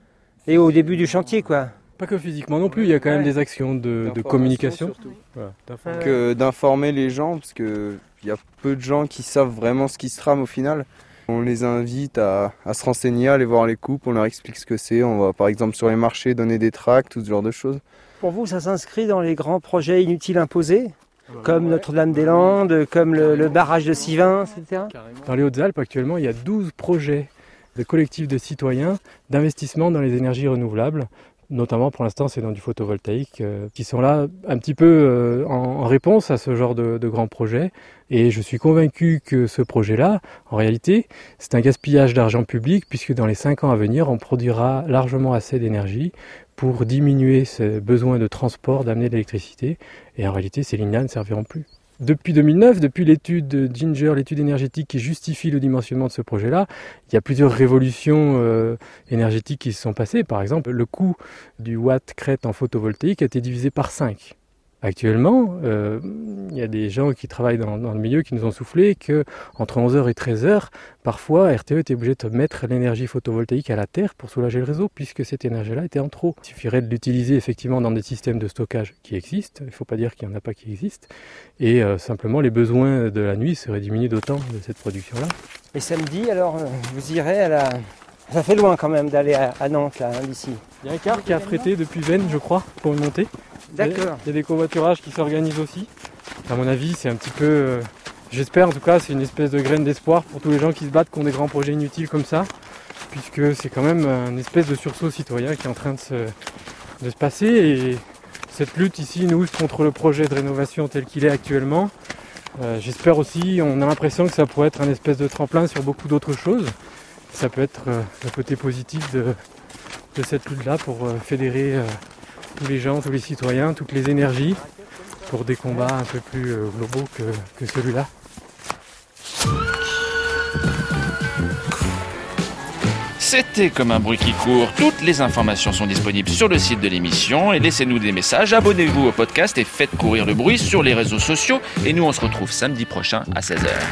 et au début du chantier, quoi. Pas que physiquement non plus, il y a quand même ouais. des actions de, de communication. Voilà, d'informer. Que d'informer les gens, parce qu'il y a peu de gens qui savent vraiment ce qui se trame au final. On les invite à, à se renseigner, à aller voir les coupes, on leur explique ce que c'est. On va par exemple sur les marchés donner des tracts, tout ce genre de choses. Pour vous, ça s'inscrit dans les grands projets inutiles imposés, comme ouais. Notre-Dame-des-Landes, comme le, le barrage de Sivins, et cetera. Dans les Hautes-Alpes, actuellement, il y a douze projets de collectifs de citoyens d'investissement dans les énergies renouvelables. Notamment, pour l'instant, c'est dans du photovoltaïque, euh, qui sont là un petit peu euh, en, en réponse à ce genre de, de grands projets. Et je suis convaincu que ce projet-là, en réalité, c'est un gaspillage d'argent public, puisque dans les cinq ans à venir, on produira largement assez d'énergie pour diminuer ce besoin de transport, d'amener de l'électricité. Et en réalité, ces lignes-là ne serviront plus. Depuis deux mille neuf, depuis l'étude de Ginger, l'étude énergétique qui justifie le dimensionnement de ce projet-là, il y a plusieurs révolutions euh, énergétiques qui se sont passées. Par exemple, le coût du watt crête en photovoltaïque a été divisé par cinq. Actuellement, euh, il y a des gens qui travaillent dans, dans le milieu qui nous ont soufflé qu'entre onze heures et treize heures, parfois R T E était obligé de mettre l'énergie photovoltaïque à la terre pour soulager le réseau, puisque cette énergie-là était en trop. Il suffirait de l'utiliser effectivement dans des systèmes de stockage qui existent, il ne faut pas dire qu'il n'y en a pas qui existent, et euh, simplement les besoins de la nuit seraient diminués d'autant de cette production-là. Et samedi, alors, vous irez à la... Ça fait loin quand même d'aller à, à Nantes, là, hein, d'ici. Il y a un car qui a affrété depuis Vennes, je crois, pour une montée. D'accord. Il y a des covoiturages qui s'organisent aussi. À mon avis, c'est un petit peu... Euh, j'espère en tout cas, c'est une espèce de graine d'espoir pour tous les gens qui se battent contre des grands projets inutiles comme ça, puisque c'est quand même une espèce de sursaut citoyen qui est en train de se, de se passer. Et cette lutte ici, nous, contre le projet de rénovation tel qu'il est actuellement, euh, j'espère aussi, on a l'impression que ça pourrait être un espèce de tremplin sur beaucoup d'autres choses. Ça peut être euh, le côté positif de, de cette lutte-là pour euh, fédérer euh, tous les gens, tous les citoyens, toutes les énergies pour des combats un peu plus euh, globaux que, que celui-là. C'était Comme un bruit qui court. Toutes les informations sont disponibles sur le site de l'émission et laissez-nous des messages, abonnez-vous au podcast et faites courir le bruit sur les réseaux sociaux et nous on se retrouve samedi prochain à seize heures.